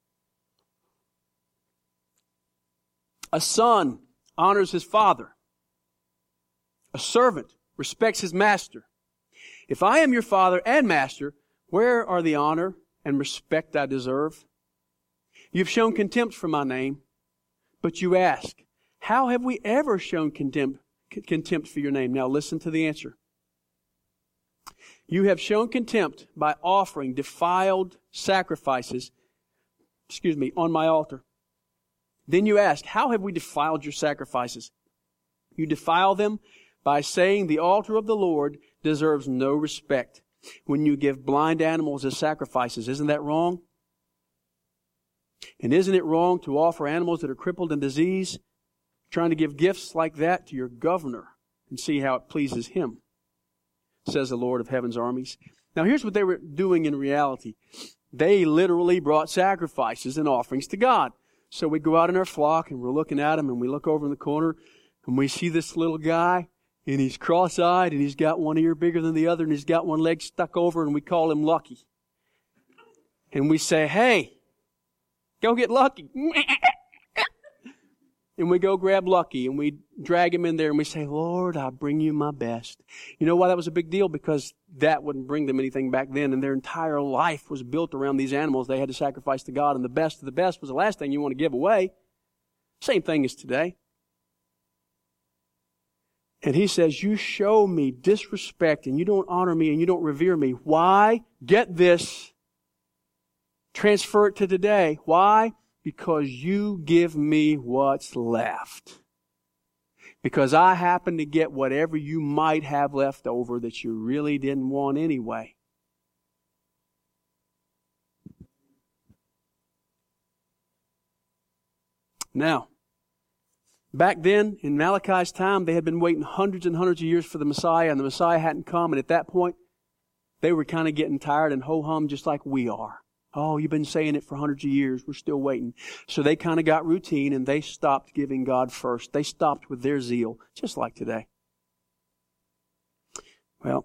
a son honors his father. A servant respects his master. If I am your father and master, where are the honor and respect I deserve? You've shown contempt for my name, but you ask, how have we ever shown contempt for your name? Now listen to the answer. You have shown contempt by offering defiled sacrifices, on my altar. Then you ask, how have we defiled your sacrifices? You defile them by saying the altar of the Lord deserves no respect. When you give blind animals as sacrifices, isn't that wrong? And isn't it wrong to offer animals that are crippled and diseased? Trying to give gifts like that to your governor and see how it pleases him, says the Lord of heaven's armies. Now here's what they were doing in reality. They literally brought sacrifices and offerings to God. So we go out in our flock and we're looking at him, and we look over in the corner and we see this little guy, and he's cross-eyed, and he's got one ear bigger than the other, and he's got one leg stuck over, and we call him Lucky. And we say, "Hey, go get Lucky." And we go grab Lucky, and we drag him in there, and we say, "Lord, I bring you my best." You know why that was a big deal? Because that wouldn't bring them anything back then, and their entire life was built around these animals they had to sacrifice to God, and the best of the best was the last thing you want to give away. Same thing as today. And he says, "You show me disrespect, and you don't honor me, and you don't revere me. Why? Get this. Transfer it to today. Why? Because you give me what's left. Because I happen to get whatever you might have left over that you really didn't want anyway." Now, back then, in Malachi's time, they had been waiting hundreds and hundreds of years for the Messiah, and the Messiah hadn't come. And at that point, they were kind of getting tired and ho-hum just like we are. "Oh, you've been saying it for hundreds of years. We're still waiting." So they kind of got routine, and they stopped giving God first. They stopped with their zeal, just like today. Well,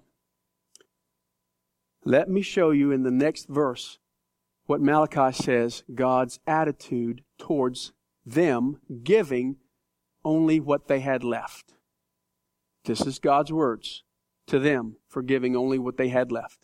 let me show you in the next verse what Malachi says God's attitude towards them giving only what they had left. This is God's words to them for giving only what they had left.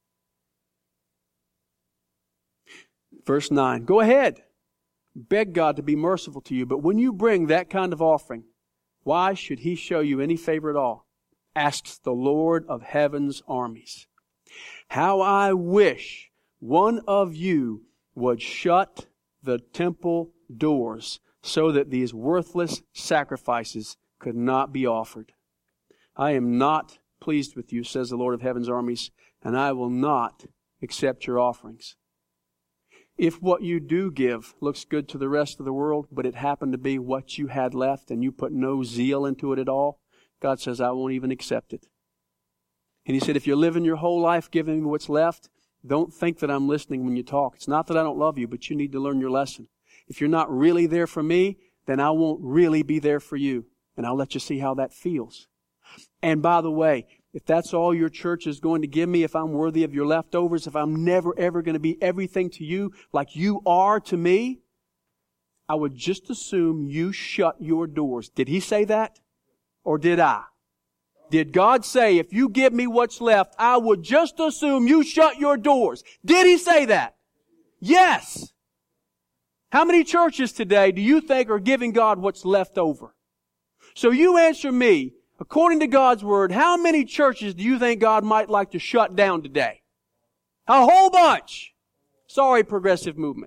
Verse 9, "Go ahead, beg God to be merciful to you, but when you bring that kind of offering, why should He show you any favor at all? Asks the Lord of heaven's armies. How I wish one of you would shut the temple doors so that these worthless sacrifices could not be offered. I am not pleased with you, says the Lord of heaven's armies, and I will not accept your offerings. If what you do give looks good to the rest of the world, but it happened to be what you had left and you put no zeal into it at all, God says, I won't even accept it. And He said, if you're living your whole life giving me what's left, don't think that I'm listening when you talk. It's not that I don't love you, but you need to learn your lesson. If you're not really there for me, then I won't really be there for you. And I'll let you see how that feels. And by the way, if that's all your church is going to give me, if I'm worthy of your leftovers, if I'm never ever going to be everything to you like you are to me, I would just assume you shut your doors. Did He say that? Or did I? Did God say, if you give me what's left, I would just assume you shut your doors? Did He say that? Yes. How many churches today do you think are giving God what's left over? So you answer me, according to God's Word, how many churches do you think God might like to shut down today? A whole bunch. Sorry, progressive movement.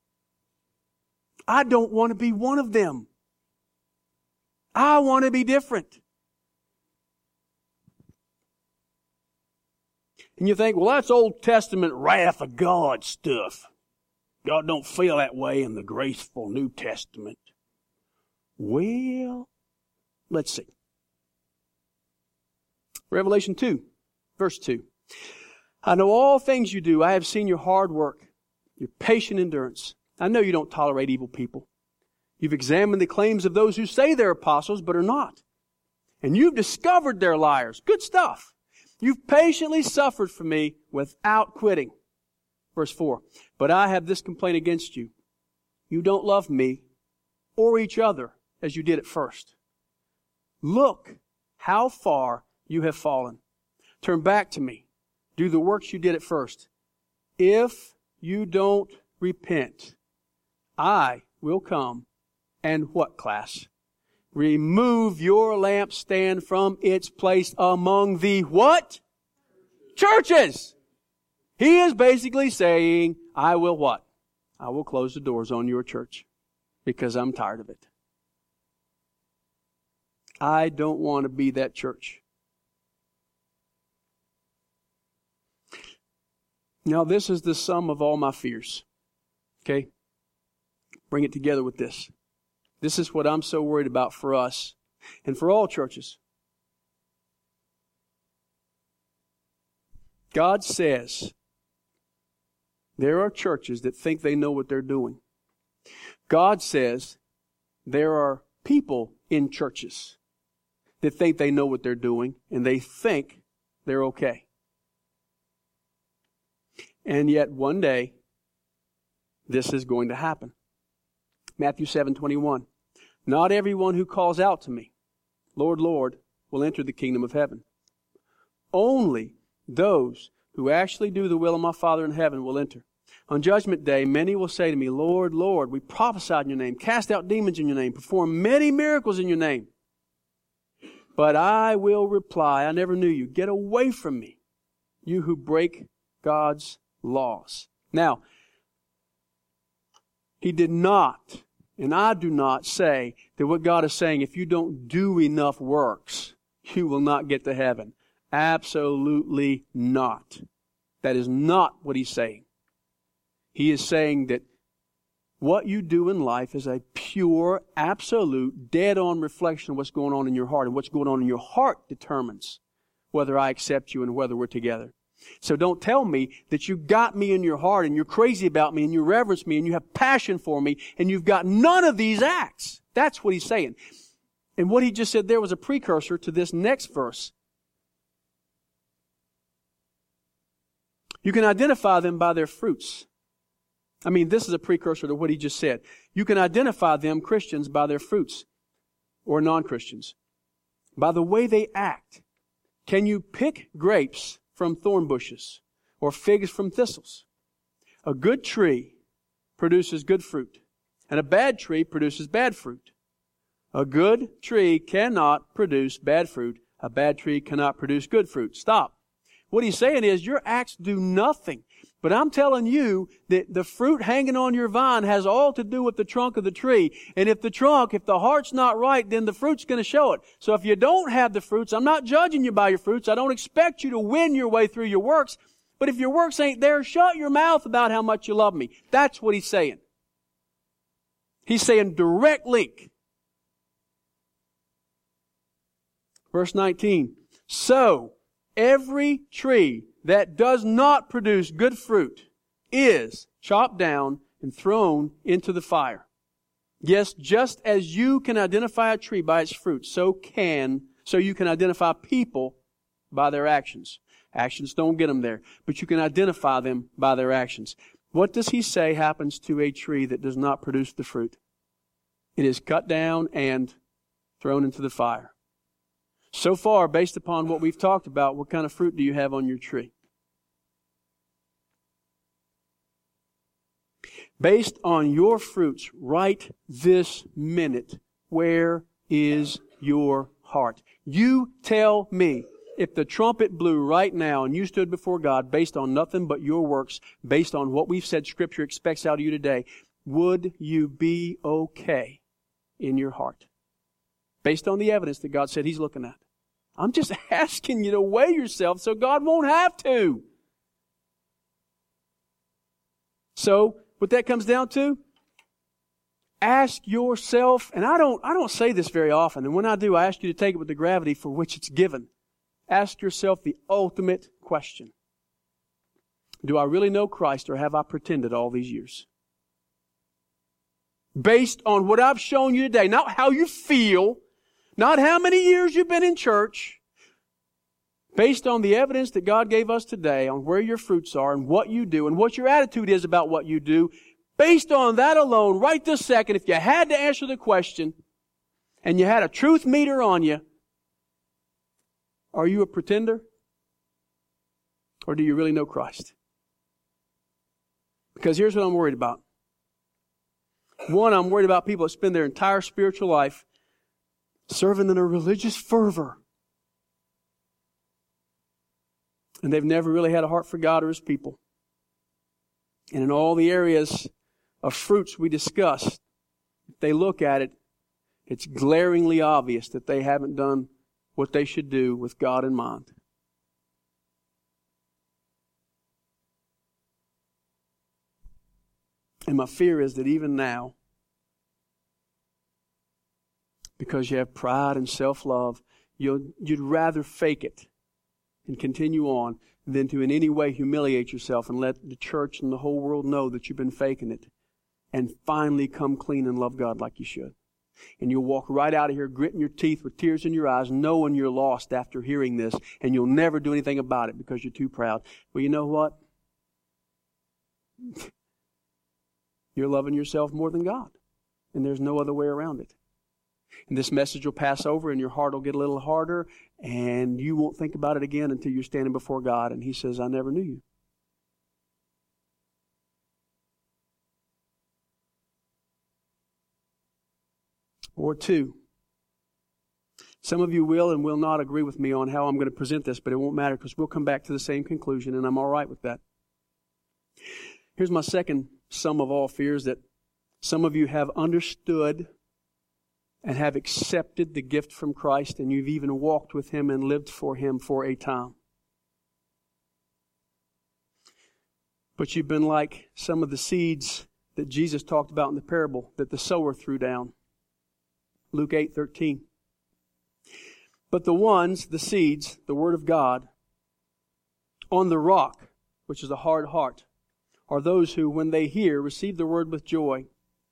I don't want to be one of them. I want to be different. And you think, well, that's Old Testament wrath of God stuff. God don't feel that way in the graceful New Testament. Well, let's see. Revelation 2, verse 2. I know all things you do. I have seen your hard work, your patient endurance. I know you don't tolerate evil people. You've examined the claims of those who say they're apostles but are not. And you've discovered they're liars. Good stuff. You've patiently suffered for me without quitting. Verse 4. But I have this complaint against you. You don't love me or each other as you did at first. Look how far you have fallen. Turn back to me. Do the works you did at first. If you don't repent, I will come and what, class? Remove your lampstand from its place among the what? Churches. He is basically saying, I will what? I will close the doors on your church because I'm tired of it. I don't want to be that church. Now, this is the sum of all my fears. Okay? Bring it together with this. This is what I'm so worried about for us and for all churches. God says there are churches that think they know what they're doing. God says there are people in churches that think they know what they're doing and they think they're okay. And yet one day, this is going to happen. Matthew 7:21. Not everyone who calls out to me, Lord, Lord, will enter the kingdom of heaven. Only those who actually do the will of my Father in heaven will enter. On Judgment Day, many will say to me, Lord, Lord, we prophesied in your name, cast out demons in your name, performed many miracles in your name. But I will reply, I never knew you. Get away from me, you who break God's laws. Now, He did not, and I do not say that what God is saying, if you don't do enough works, you will not get to heaven. Absolutely not. That is not what He's saying. He is saying that what you do in life is a pure, absolute, dead-on reflection of what's going on in your heart. And what's going on in your heart determines whether I accept you and whether we're together. So don't tell me that you got me in your heart and you're crazy about me and you reverence me and you have passion for me and you've got none of these acts. That's what He's saying. And what He just said there was a precursor to this next verse. You can identify them by their fruits. I mean, this is a precursor to what He just said. You can identify them, Christians, by their fruits, or non-Christians, by the way they act. Can you pick grapes from thorn bushes or figs from thistles? A good tree produces good fruit, and a bad tree produces bad fruit. A good tree cannot produce bad fruit. A bad tree cannot produce good fruit. Stop. What He's saying is your acts do nothing. But I'm telling you that the fruit hanging on your vine has all to do with the trunk of the tree. And if the heart's not right, then the fruit's going to show it. So if you don't have the fruits, I'm not judging you by your fruits. I don't expect you to win your way through your works. But if your works ain't there, shut your mouth about how much you love me. That's what He's saying. He's saying direct link. Verse 19. So, every tree that does not produce good fruit is chopped down and thrown into the fire. Yes, just as you can identify a tree by its fruit, so you can identify people by their actions. Actions don't get them there, but you can identify them by their actions. What does He say happens to a tree that does not produce the fruit? It is cut down and thrown into the fire. So far, based upon what we've talked about, what kind of fruit do you have on your tree? Based on your fruits right this minute, where is your heart? You tell me, if the trumpet blew right now and you stood before God based on nothing but your works, based on what we've said Scripture expects out of you today, would you be okay in your heart? Based on the evidence that God said He's looking at. I'm just asking you to weigh yourself so God won't have to. So, what that comes down to, ask yourself, and I don't say this very often, and when I do, I ask you to take it with the gravity for which it's given. Ask yourself the ultimate question. Do I really know Christ, or have I pretended all these years? Based on what I've shown you today, not how you feel, not how many years you've been in church. Based on the evidence that God gave us today on where your fruits are and what you do and what your attitude is about what you do, based on that alone, right this second, if you had to answer the question and you had a truth meter on you, are you a pretender? Or do you really know Christ? Because here's what I'm worried about. One, I'm worried about people that spend their entire spiritual life serving in a religious fervor. And they've never really had a heart for God or His people. And in all the areas of fruits we discussed, if they look at it, it's glaringly obvious that they haven't done what they should do with God in mind. And my fear is that even now, because you have pride and self-love, you'd rather fake it and continue on than to in any way humiliate yourself and let the church and the whole world know that you've been faking it. and finally come clean and love God like you should. And you'll walk right out of here gritting your teeth with tears in your eyes, knowing you're lost after hearing this, and you'll never do anything about it because you're too proud. Well, you know what? You're loving yourself more than God. And there's no other way around it. And this message will pass over and your heart will get a little harder and you won't think about it again until you're standing before God and He says, I never knew you. Or two, some of you will and will not agree with me on how I'm going to present this, but it won't matter because we'll come back to the same conclusion and I'm all right with that. Here's my second sum of all fears, that some of you have understood and have accepted the gift from Christ, and you've even walked with Him and lived for Him for a time. But you've been like some of the seeds that Jesus talked about in the parable that the sower threw down. Luke 8:13. But the ones, the seeds, the Word of God, on the rock, which is a hard heart, are those who, when they hear, receive the Word with joy,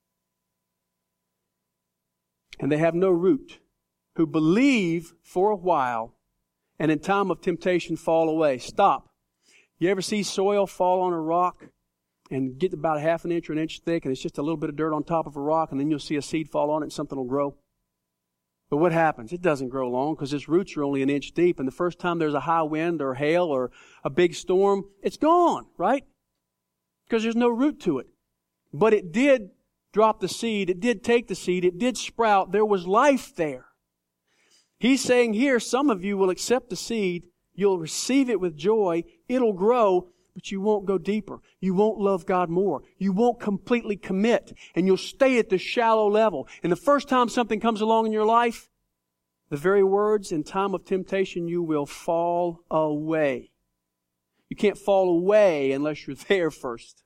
and they have no root, who believe for a while, and in time of temptation fall away. Stop. You ever see soil fall on a rock and get about a half an inch or an inch thick, and it's just a little bit of dirt on top of a rock, and then you'll see a seed fall on it and something will grow? But what happens? It doesn't grow long because its roots are only an inch deep, and the first time there's a high wind or hail or a big storm, it's gone, right? Because there's no root to it. But it did drop the seed. It did take the seed. It did sprout. There was life there. He's saying here, some of you will accept the seed. You'll receive it with joy. It'll grow, but you won't go deeper. You won't love God more. You won't completely commit. And you'll stay at the shallow level. And the first time something comes along in your life, the very words, in time of temptation, you will fall away. You can't fall away unless you're there first.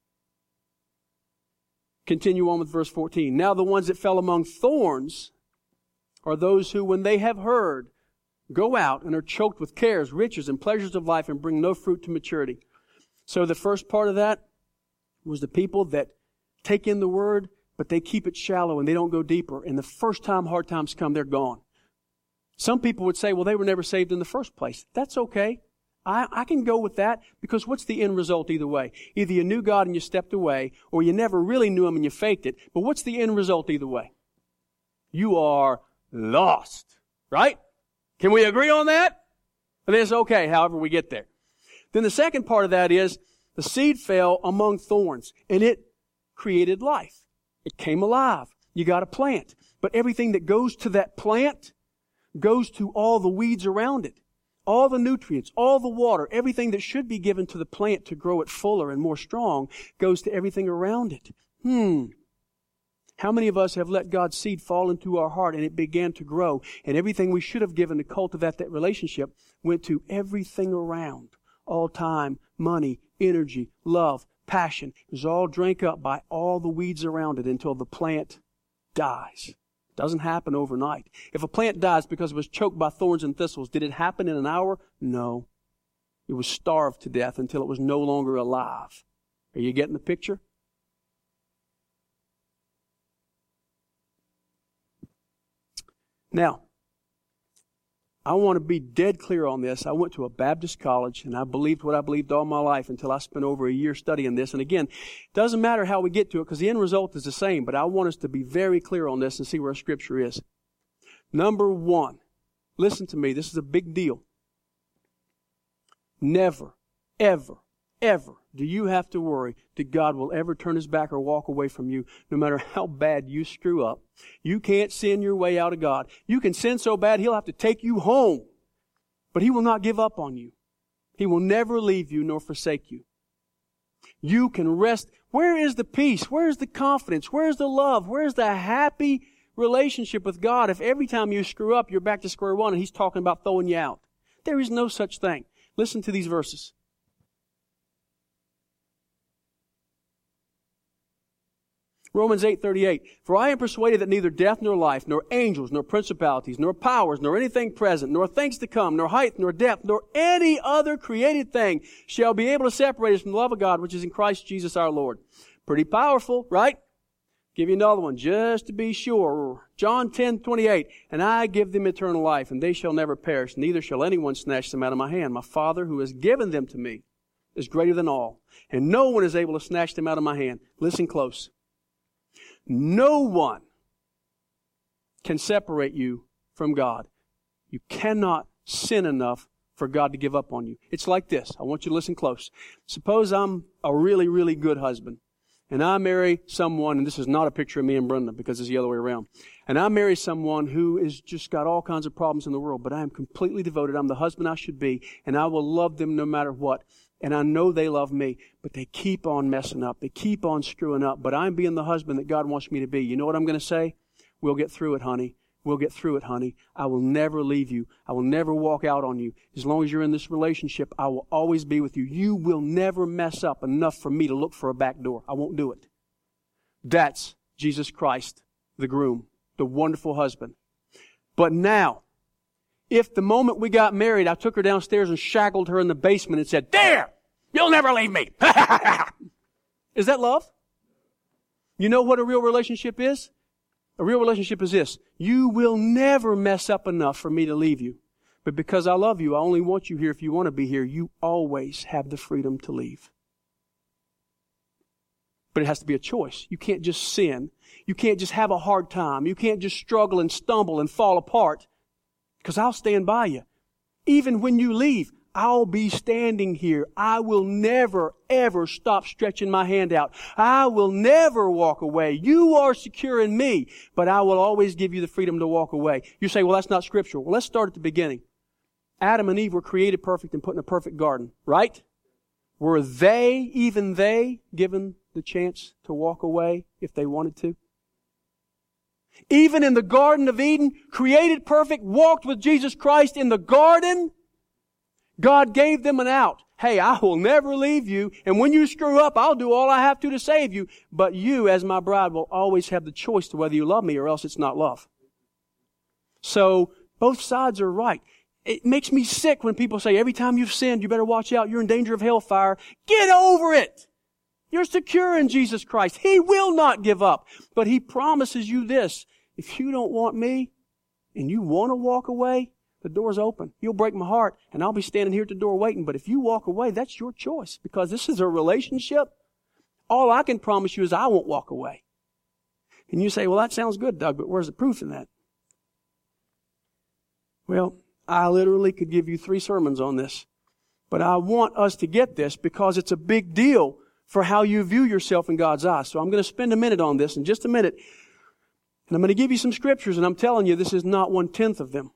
Continue on with verse 14. Now the ones that fell among thorns are those who, when they have heard, go out and are choked with cares, riches, and pleasures of life and bring no fruit to maturity. So the first part of that was the people that take in the Word, but they keep it shallow and they don't go deeper. And the first time hard times come, they're gone. Some people would say, well, they were never saved in the first place. That's okay. I can go with that, because what's the end result either way? Either you knew God and you stepped away, or you never really knew Him and you faked it. But what's the end result either way? You are lost, right? Can we agree on that? And it's okay, however we get there. Then the second part of that is the seed fell among thorns, and it created life. It came alive. You got a plant. But everything that goes to that plant goes to all the weeds around it. All the nutrients, all the water, everything that should be given to the plant to grow it fuller and more strong goes to everything around it. How many of us have let God's seed fall into our heart and it began to grow, and everything we should have given to cultivate that relationship went to everything around? All time, money, energy, love, passion. It was all drank up by all the weeds around it until the plant dies. Doesn't happen overnight. If a plant dies because it was choked by thorns and thistles, did it happen in an hour? No. It was starved to death until it was no longer alive. Are you getting the picture? Now, I want to be dead clear on this. I went to a Baptist college, and I believed what I believed all my life until I spent over a year studying this. And again, it doesn't matter how we get to it because the end result is the same. But I want us to be very clear on this and see where Scripture is. Number one, listen to me. This is a big deal. Never, ever, ever do you have to worry that God will ever turn His back or walk away from you, no matter how bad you screw up. You can't sin your way out of God. You can sin so bad He'll have to take you home. But He will not give up on you. He will never leave you nor forsake you. You can rest. Where is the peace? Where is the confidence? Where is the love? Where is the happy relationship with God if every time you screw up, you're back to square one and He's talking about throwing you out? There is no such thing. Listen to these verses. Romans 8:38. For I am persuaded that neither death nor life, nor angels, nor principalities, nor powers, nor anything present, nor things to come, nor height, nor depth, nor any other created thing shall be able to separate us from the love of God which is in Christ Jesus our Lord. Pretty powerful, right? Give you another one, just to be sure. John 10:28. And I give them eternal life, and they shall never perish, neither shall anyone snatch them out of my hand. My Father who has given them to me is greater than all, and no one is able to snatch them out of my hand. Listen close. No one can separate you from God. You cannot sin enough for God to give up on you. It's like this. I want you to listen close. Suppose I'm a really, really good husband, and I marry someone, and this is not a picture of me and Brenda because it's the other way around. And I marry someone who has just got all kinds of problems in the world, but I am completely devoted. I'm the husband I should be, and I will love them no matter what. And I know they love me, but they keep on messing up. They keep on screwing up. But I'm being the husband that God wants me to be. You know what I'm going to say? We'll get through it, honey. We'll get through it, honey. I will never leave you. I will never walk out on you. As long as you're in this relationship, I will always be with you. You will never mess up enough for me to look for a back door. I won't do it. That's Jesus Christ, the groom, the wonderful husband. But now, if the moment we got married, I took her downstairs and shackled her in the basement and said, "There! You'll never leave me!" Is that love? You know what a real relationship is? A real relationship is this. You will never mess up enough for me to leave you. But because I love you, I only want you here if you want to be here. You always have the freedom to leave. But it has to be a choice. You can't just sin. You can't just have a hard time. You can't just struggle and stumble and fall apart. Because I'll stand by you. Even when you leave, I'll be standing here. I will never, ever stop stretching my hand out. I will never walk away. You are secure in me, but I will always give you the freedom to walk away. You say, well, that's not scriptural. Well, let's start at the beginning. Adam and Eve were created perfect and put in a perfect garden, right? Were they, even they, given the chance to walk away if they wanted to? Even in the Garden of Eden, created perfect, walked with Jesus Christ in the garden, God gave them an out. Hey, I will never leave you, and when you screw up, I'll do all I have to save you. But you, as my bride, will always have the choice to whether you love me or else it's not love. So, both sides are right. It makes me sick when people say, every time you've sinned, you better watch out, you're in danger of hellfire. Get over it! You're secure in Jesus Christ. He will not give up. But He promises you this. If you don't want me, and you want to walk away, the door's open. You'll break my heart, and I'll be standing here at the door waiting. But if you walk away, that's your choice. Because this is a relationship. All I can promise you is I won't walk away. And you say, well, that sounds good, Doug, but where's the proof in that? Well, I literally could give you 3 sermons on this. But I want us to get this because it's a big deal for how you view yourself in God's eyes. So I'm going to spend a minute on this in just a minute. And I'm going to give you some scriptures, and I'm telling you this is not 1/10 of them.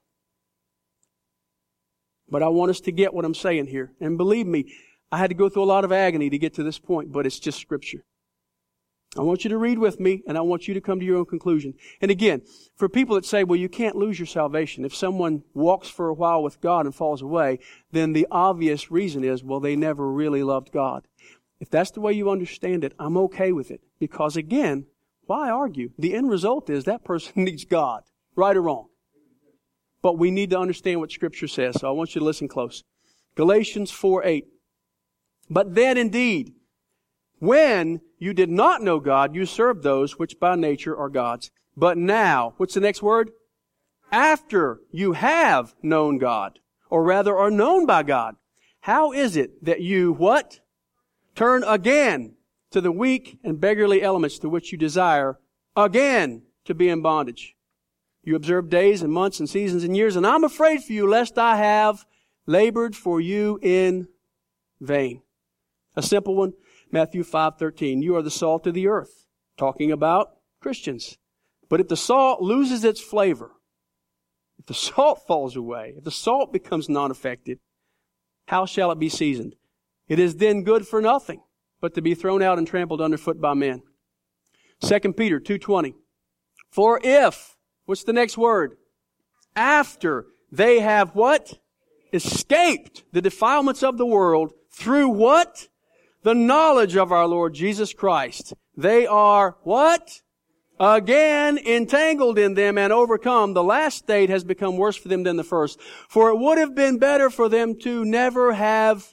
But I want us to get what I'm saying here. And believe me, I had to go through a lot of agony to get to this point, but it's just scripture. I want you to read with me, and I want you to come to your own conclusion. And again, for people that say, well, you can't lose your salvation. If someone walks for a while with God and falls away, then the obvious reason is, well, they never really loved God. If that's the way you understand it, I'm okay with it. Because again, why argue? The end result is that person needs God, right or wrong. But we need to understand what Scripture says, so I want you to listen close. Galatians 4:8. But then indeed, when you did not know God, you served those which by nature are gods. But now, what's the next word? After you have known God, or rather are known by God, how is it that you, what? Turn again to the weak and beggarly elements to which you desire again to be in bondage. You observe days and months and seasons and years, and I'm afraid for you lest I have labored for you in vain. A simple one, Matthew 5:13. You are the salt of the earth, talking about Christians. But if the salt loses its flavor, if the salt falls away, if the salt becomes non-effective, how shall it be seasoned? It is then good for nothing, but to be thrown out and trampled underfoot by men. 2 Peter 2:20. For if, what's the next word? After they have what? Escaped the defilements of the world through what? The knowledge of our Lord Jesus Christ. They are what? Again entangled in them and overcome. The last state has become worse for them than the first. For it would have been better for them to never have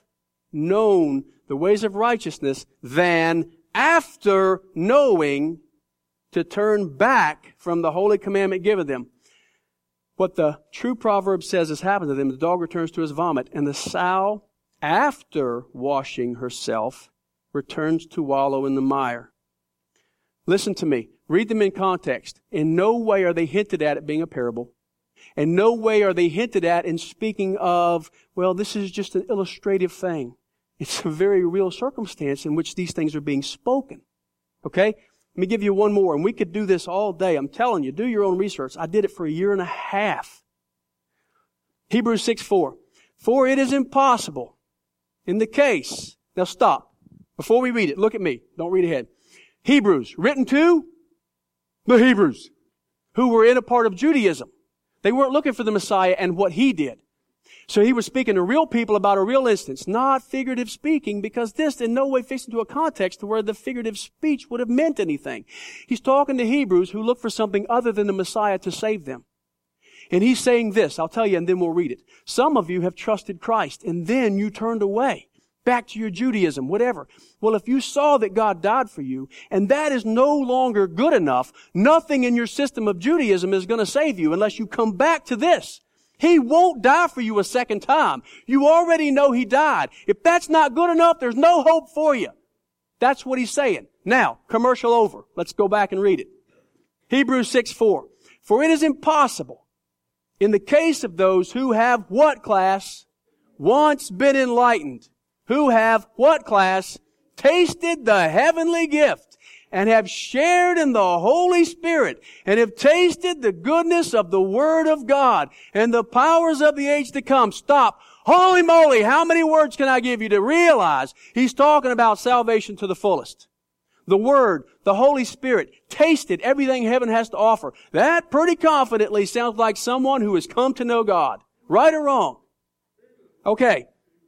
known the ways of righteousness than after knowing to turn back from the holy commandment given them. What the true proverb says has happened to them. The dog returns to his vomit, and the sow, after washing herself, returns to wallow in the mire. Listen to me. Read them in context. In no way are they hinted at it being a parable. In no way are they hinted at in speaking of, well, this is just an illustrative thing. It's a very real circumstance in which these things are being spoken. Okay? Let me give you one more, and we could do this all day. I'm telling you, do your own research. I did it for a year and a half. Hebrews 6:4. For it is impossible in the case. Now stop. Before we read it, look at me. Don't read ahead. Hebrews, written to the Hebrews, who were in a part of Judaism. They weren't looking for the Messiah and what He did. So He was speaking to real people about a real instance, not figurative speaking, because this in no way fits into a context to where the figurative speech would have meant anything. He's talking to Hebrews who look for something other than the Messiah to save them. And He's saying this, I'll tell you, and then we'll read it. Some of you have trusted Christ, and then you turned away, back to your Judaism, whatever. Well, if you saw that God died for you, and that is no longer good enough, nothing in your system of Judaism is going to save you unless you come back to this. He won't die for you a second time. You already know He died. If that's not good enough, there's no hope for you. That's what He's saying. Now, commercial over. Let's go back and read it. Hebrews 6:4. For it is impossible in the case of those who have what class? Once been enlightened. Who have what class? Tasted the heavenly gift and have shared in the Holy Spirit and have tasted the goodness of the Word of God and the powers of the age to come. Stop. Holy moly, how many words can I give you to realize He's talking about salvation to the fullest? The Word, the Holy Spirit, tasted everything heaven has to offer. That pretty confidently sounds like someone who has come to know God. Right or wrong? Okay.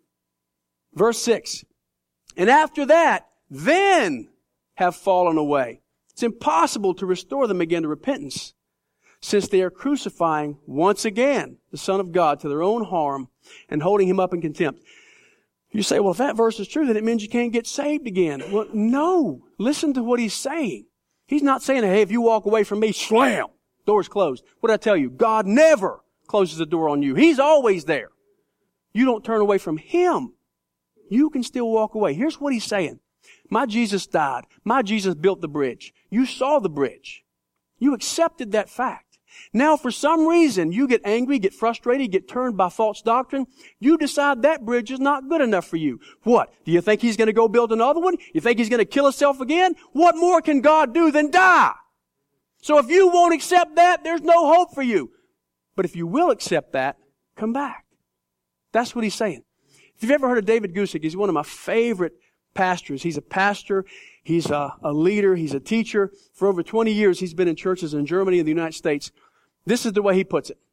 Verse 6. And after that, then have fallen away. It's impossible to restore them again to repentance, since they are crucifying once again the Son of God to their own harm and holding Him up in contempt. You say, well, if that verse is true, then it means you can't get saved again. Well, no. Listen to what He's saying. He's not saying, hey, if you walk away from me, slam, door's closed. What did I tell you? God never closes the door on you. He's always there. You don't turn away from Him. You can still walk away. Here's what He's saying. My Jesus died. My Jesus built the bridge. You saw the bridge. You accepted that fact. Now, for some reason, you get angry, get frustrated, get turned by false doctrine. You decide that bridge is not good enough for you. What? Do you think He's going to go build another one? You think He's going to kill Himself again? What more can God do than die? So if you won't accept that, there's no hope for you. But if you will accept that, come back. That's what He's saying. If you've ever heard of David Gusick, he's one of my favorite pastors. He's a pastor. He's a leader. He's a teacher. For over 20 years, he's been in churches in Germany and the United States. This is the way he puts it.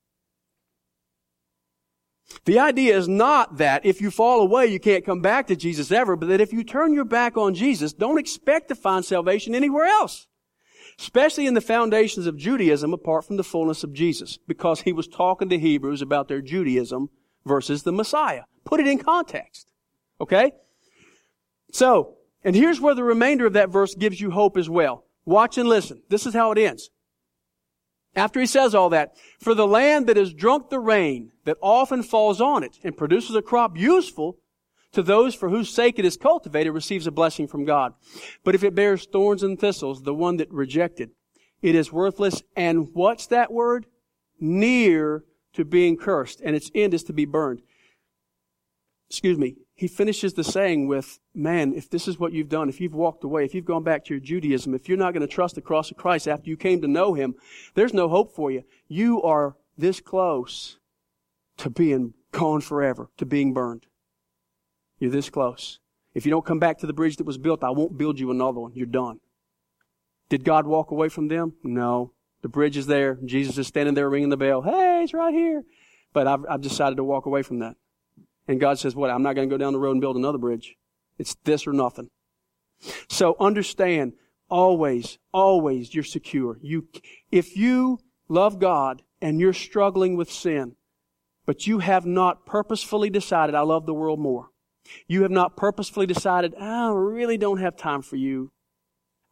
The idea is not that if you fall away, you can't come back to Jesus ever, but that if you turn your back on Jesus, don't expect to find salvation anywhere else. Especially in the foundations of Judaism apart from the fullness of Jesus. Because he was talking to Hebrews about their Judaism versus the Messiah. Put it in context. Okay? So, and here's where the remainder of that verse gives you hope as well. Watch and listen. This is how it ends. After he says all that, for the land that has drunk the rain that often falls on it and produces a crop useful to those for whose sake it is cultivated receives a blessing from God. But if it bears thorns and thistles, the one that rejected, it is worthless. And what's that word? Near to being cursed, and its end is to be burned. Excuse me. He finishes the saying with, man, if this is what you've done, if you've walked away, if you've gone back to your Judaism, if you're not going to trust the cross of Christ after you came to know Him, there's no hope for you. You are this close to being gone forever, to being burned. You're this close. If you don't come back to the bridge that was built, I won't build you another one. You're done. Did God walk away from them? No. The bridge is there. Jesus is standing there ringing the bell. Hey, it's right here. But I've decided to walk away from that. And God says, what? I'm not going to go down the road and build another bridge. It's this or nothing. So understand, always you're secure. If you love God and you're struggling with sin, but you have not purposefully decided, I love the world more. You have not purposefully decided, I really don't have time for you.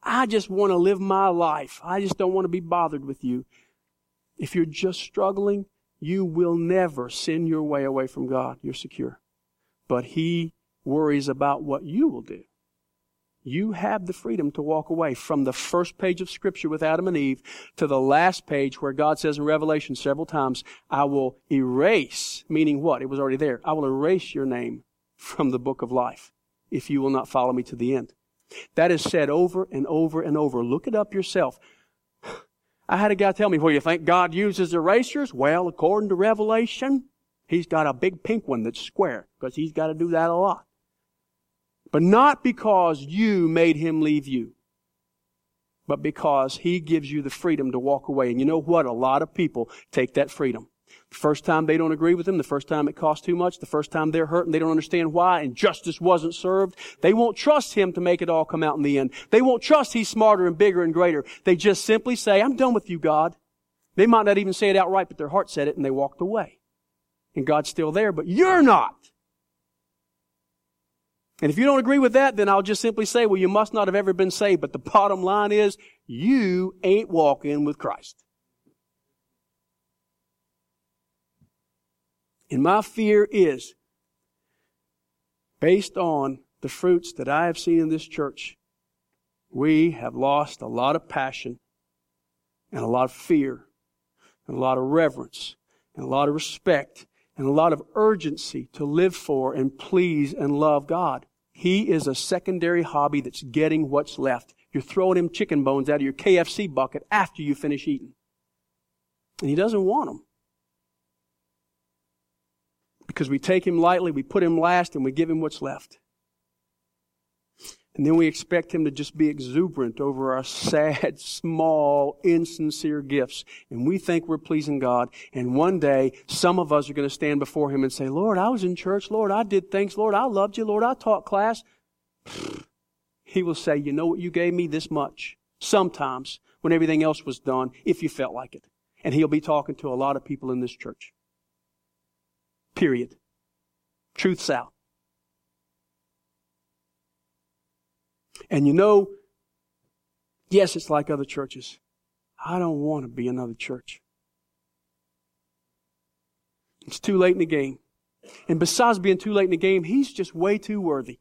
I just want to live my life. I just don't want to be bothered with you. If you're just struggling, you will never sin your way away from God. You're secure. But He worries about what you will do. You have the freedom to walk away from the first page of Scripture with Adam and Eve to the last page where God says in Revelation several times, I will erase, meaning what? It was already there. I will erase your name from the book of life if you will not follow me to the end. That is said over and over and over. Look it up yourself. I had a guy tell me, well, you think God uses erasers? Well, according to Revelation, He's got a big pink one that's square because He's got to do that a lot. But not because you made Him leave you, but because He gives you the freedom to walk away. And you know what? A lot of people take that freedom. The first time they don't agree with Him, the first time it costs too much, the first time they're hurt and they don't understand why, and justice wasn't served, they won't trust Him to make it all come out in the end. They won't trust He's smarter and bigger and greater. They just simply say, I'm done with you, God. They might not even say it outright, but their heart said it and they walked away. And God's still there, but you're not. And if you don't agree with that, then I'll just simply say, well, you must not have ever been saved. But the bottom line is, you ain't walking with Christ. And my fear is, based on the fruits that I have seen in this church, we have lost a lot of passion and a lot of fear and a lot of reverence and a lot of respect and a lot of urgency to live for and please and love God. He is a secondary hobby that's getting what's left. You're throwing Him chicken bones out of your KFC bucket after you finish eating. And He doesn't want them. Because we take Him lightly, we put Him last, and we give Him what's left. And then we expect Him to just be exuberant over our sad, small, insincere gifts. And we think we're pleasing God. And one day, some of us are going to stand before Him and say, Lord, I was in church. Lord, I did things. Lord, I loved you. Lord, I taught class. He will say, you know what? You gave me this much. Sometimes, when everything else was done, if you felt like it. And He'll be talking to a lot of people in this church. Period. Truth's out. And you know, yes, it's like other churches. I don't want to be another church. It's too late in the game. And besides being too late in the game, He's just way too worthy.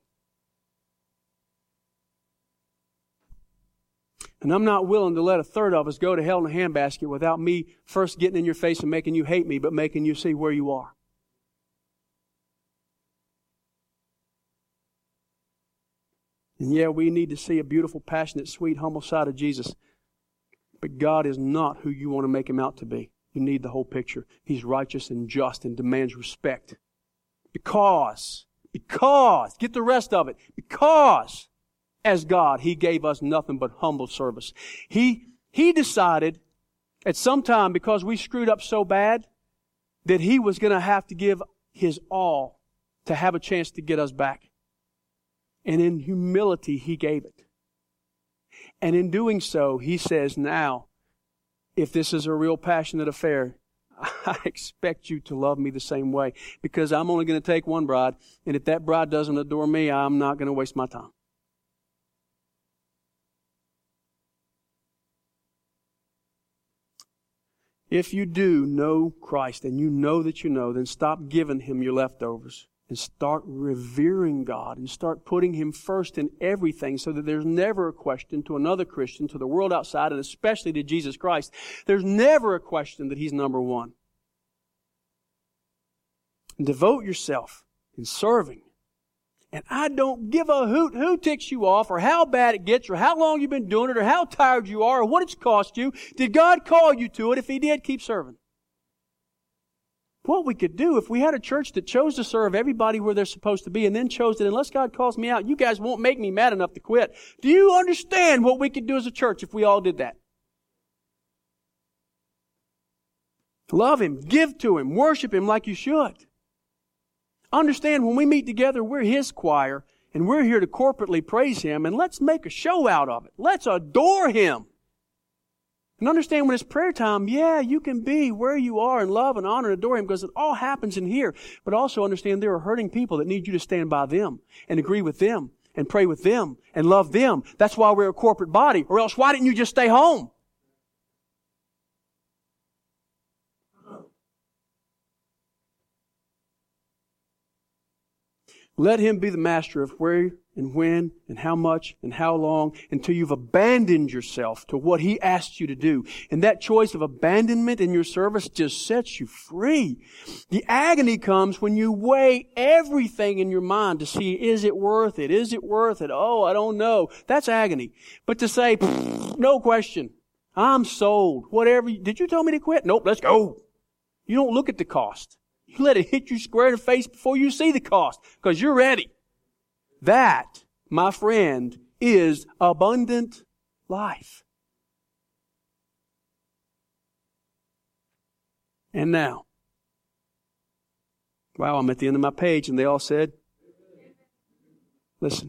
And I'm not willing to let a third of us go to hell in a handbasket without me first getting in your face and making you hate me, but making you see where you are. And yeah, we need to see a beautiful, passionate, sweet, humble side of Jesus. But God is not who you want to make Him out to be. You need the whole picture. He's righteous and just and demands respect. Because, get the rest of it. Because, as God, He gave us nothing but humble service. He decided at some time, because we screwed up so bad, that He was going to have to give His all to have a chance to get us back. And in humility, He gave it. And in doing so, He says, now, if this is a real passionate affair, I expect you to love me the same way. Because I'm only going to take one bride. And if that bride doesn't adore me, I'm not going to waste my time. If you do know Christ and you know that you know, then stop giving Him your leftovers. And start revering God and start putting Him first in everything so that there's never a question to another Christian, to the world outside, and especially to Jesus Christ. There's never a question that He's number one. And devote yourself in serving. And I don't give a hoot who ticks you off or how bad it gets or how long you've been doing it or how tired you are or what it's cost you. Did God call you to it? If He did, keep serving. What we could do if we had a church that chose to serve everybody where they're supposed to be and then chose that unless God calls me out, you guys won't make me mad enough to quit. Do you understand what we could do as a church if we all did that? Love Him, give to Him, worship Him like you should. Understand when we meet together, we're His choir and we're here to corporately praise Him, and let's make a show out of it. Let's adore Him. And understand when it's prayer time, yeah, you can be where you are and love and honor and adore Him because it all happens in here. But also understand there are hurting people that need you to stand by them and agree with them and pray with them and love them. That's why we're a corporate body. Or else why didn't you just stay home? Let Him be the master of where and when and how much and how long until you've abandoned yourself to what He asked you to do. And that choice of abandonment in your service just sets you free. The agony comes when you weigh everything in your mind to see, is it worth it? Is it worth it? Oh, I don't know. That's agony. But to say, no question, I'm sold. Whatever. Did you tell me to quit? Nope, let's go. You don't look at the cost. You let it hit you square in the face before you see the cost, because you're ready. That, my friend, is abundant life. And now, wow, I'm at the end of my page, and they all said, listen.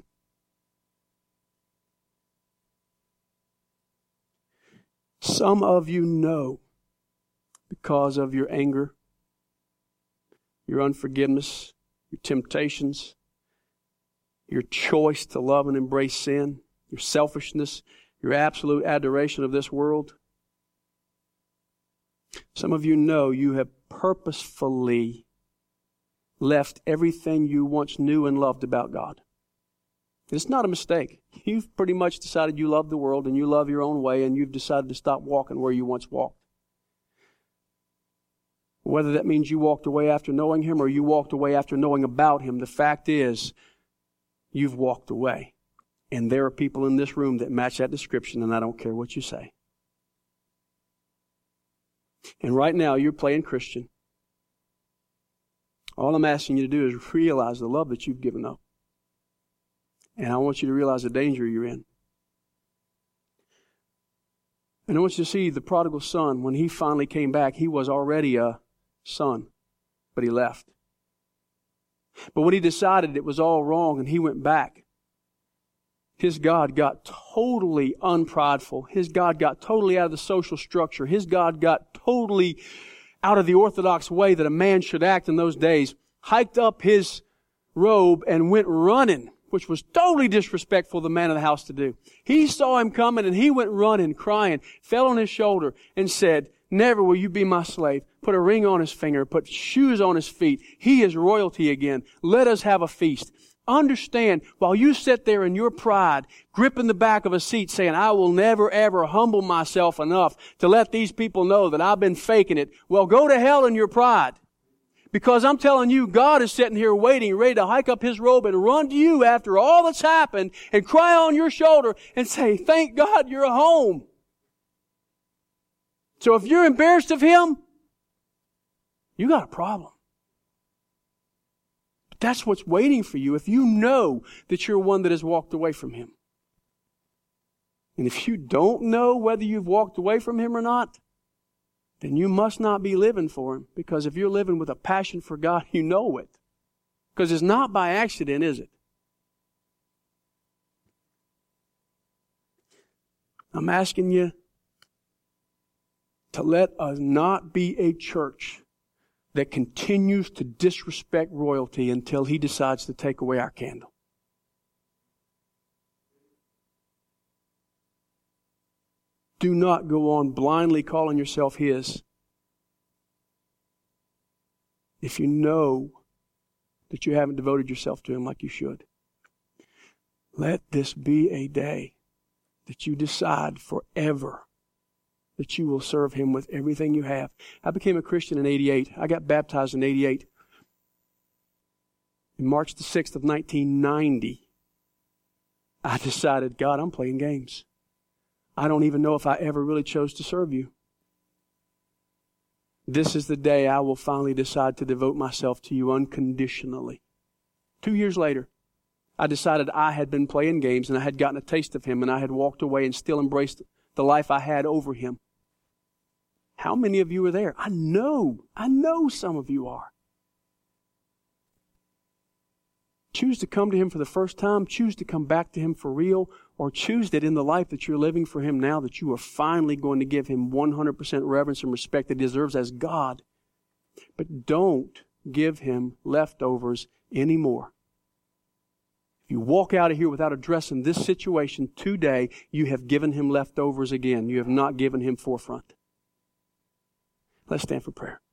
Some of you know, because of your anger, your unforgiveness, your temptations, your choice to love and embrace sin, your selfishness, your absolute adoration of this world. Some of you know you have purposefully left everything you once knew and loved about God. It's not a mistake. You've pretty much decided you love the world and you love your own way, and you've decided to stop walking where you once walked. Whether that means you walked away after knowing Him or you walked away after knowing about Him, the fact is, you've walked away. And there are people in this room that match that description, and I don't care what you say. And right now, you're playing Christian. All I'm asking you to do is realize the love that you've given up. And I want you to realize the danger you're in. And I want you to see the prodigal son, when he finally came back, he was already a son, but he left. But when he decided it was all wrong and he went back, his God got totally unprideful. His God got totally out of the social structure. His God got totally out of the orthodox way that a man should act in those days, hiked up his robe and went running, which was totally disrespectful of the man of the house to do. He saw him coming and he went running, crying, fell on his shoulder and said, "Never will you be my slave." Put a ring on his finger, put shoes on his feet. He is royalty again. Let us have a feast. Understand, while you sit there in your pride, gripping the back of a seat saying, "I will never ever humble myself enough to let these people know that I've been faking it." Well, go to hell in your pride. Because I'm telling you, God is sitting here waiting, ready to hike up His robe and run to you after all that's happened and cry on your shoulder and say, "Thank God you're home." So if you're embarrassed of Him, you got a problem. But that's what's waiting for you if you know that you're one that has walked away from Him. And if you don't know whether you've walked away from Him or not, then you must not be living for Him. Because if you're living with a passion for God, you know it. Because it's not by accident, is it? I'm asking you to let us not be a church that continues to disrespect royalty until He decides to take away our candle. Do not go on blindly calling yourself His if you know that you haven't devoted yourself to Him like you should. Let this be a day that you decide forever that you will serve Him with everything you have. I became a Christian in 88. I got baptized in 88. In March the 6th of 1990, I decided, "God, I'm playing games. I don't even know if I ever really chose to serve You. This is the day I will finally decide to devote myself to You unconditionally." 2 years later, I decided I had been playing games and I had gotten a taste of Him and I had walked away and still embraced the life I had over Him. How many of you are there? I know some of you are. Choose to come to Him for the first time. Choose to come back to Him for real. Or choose that in the life that you're living for Him now, that you are finally going to give Him 100% reverence and respect that He deserves as God. But don't give Him leftovers anymore. If you walk out of here without addressing this situation today, you have given Him leftovers again. You have not given Him forefront. Let's stand for prayer.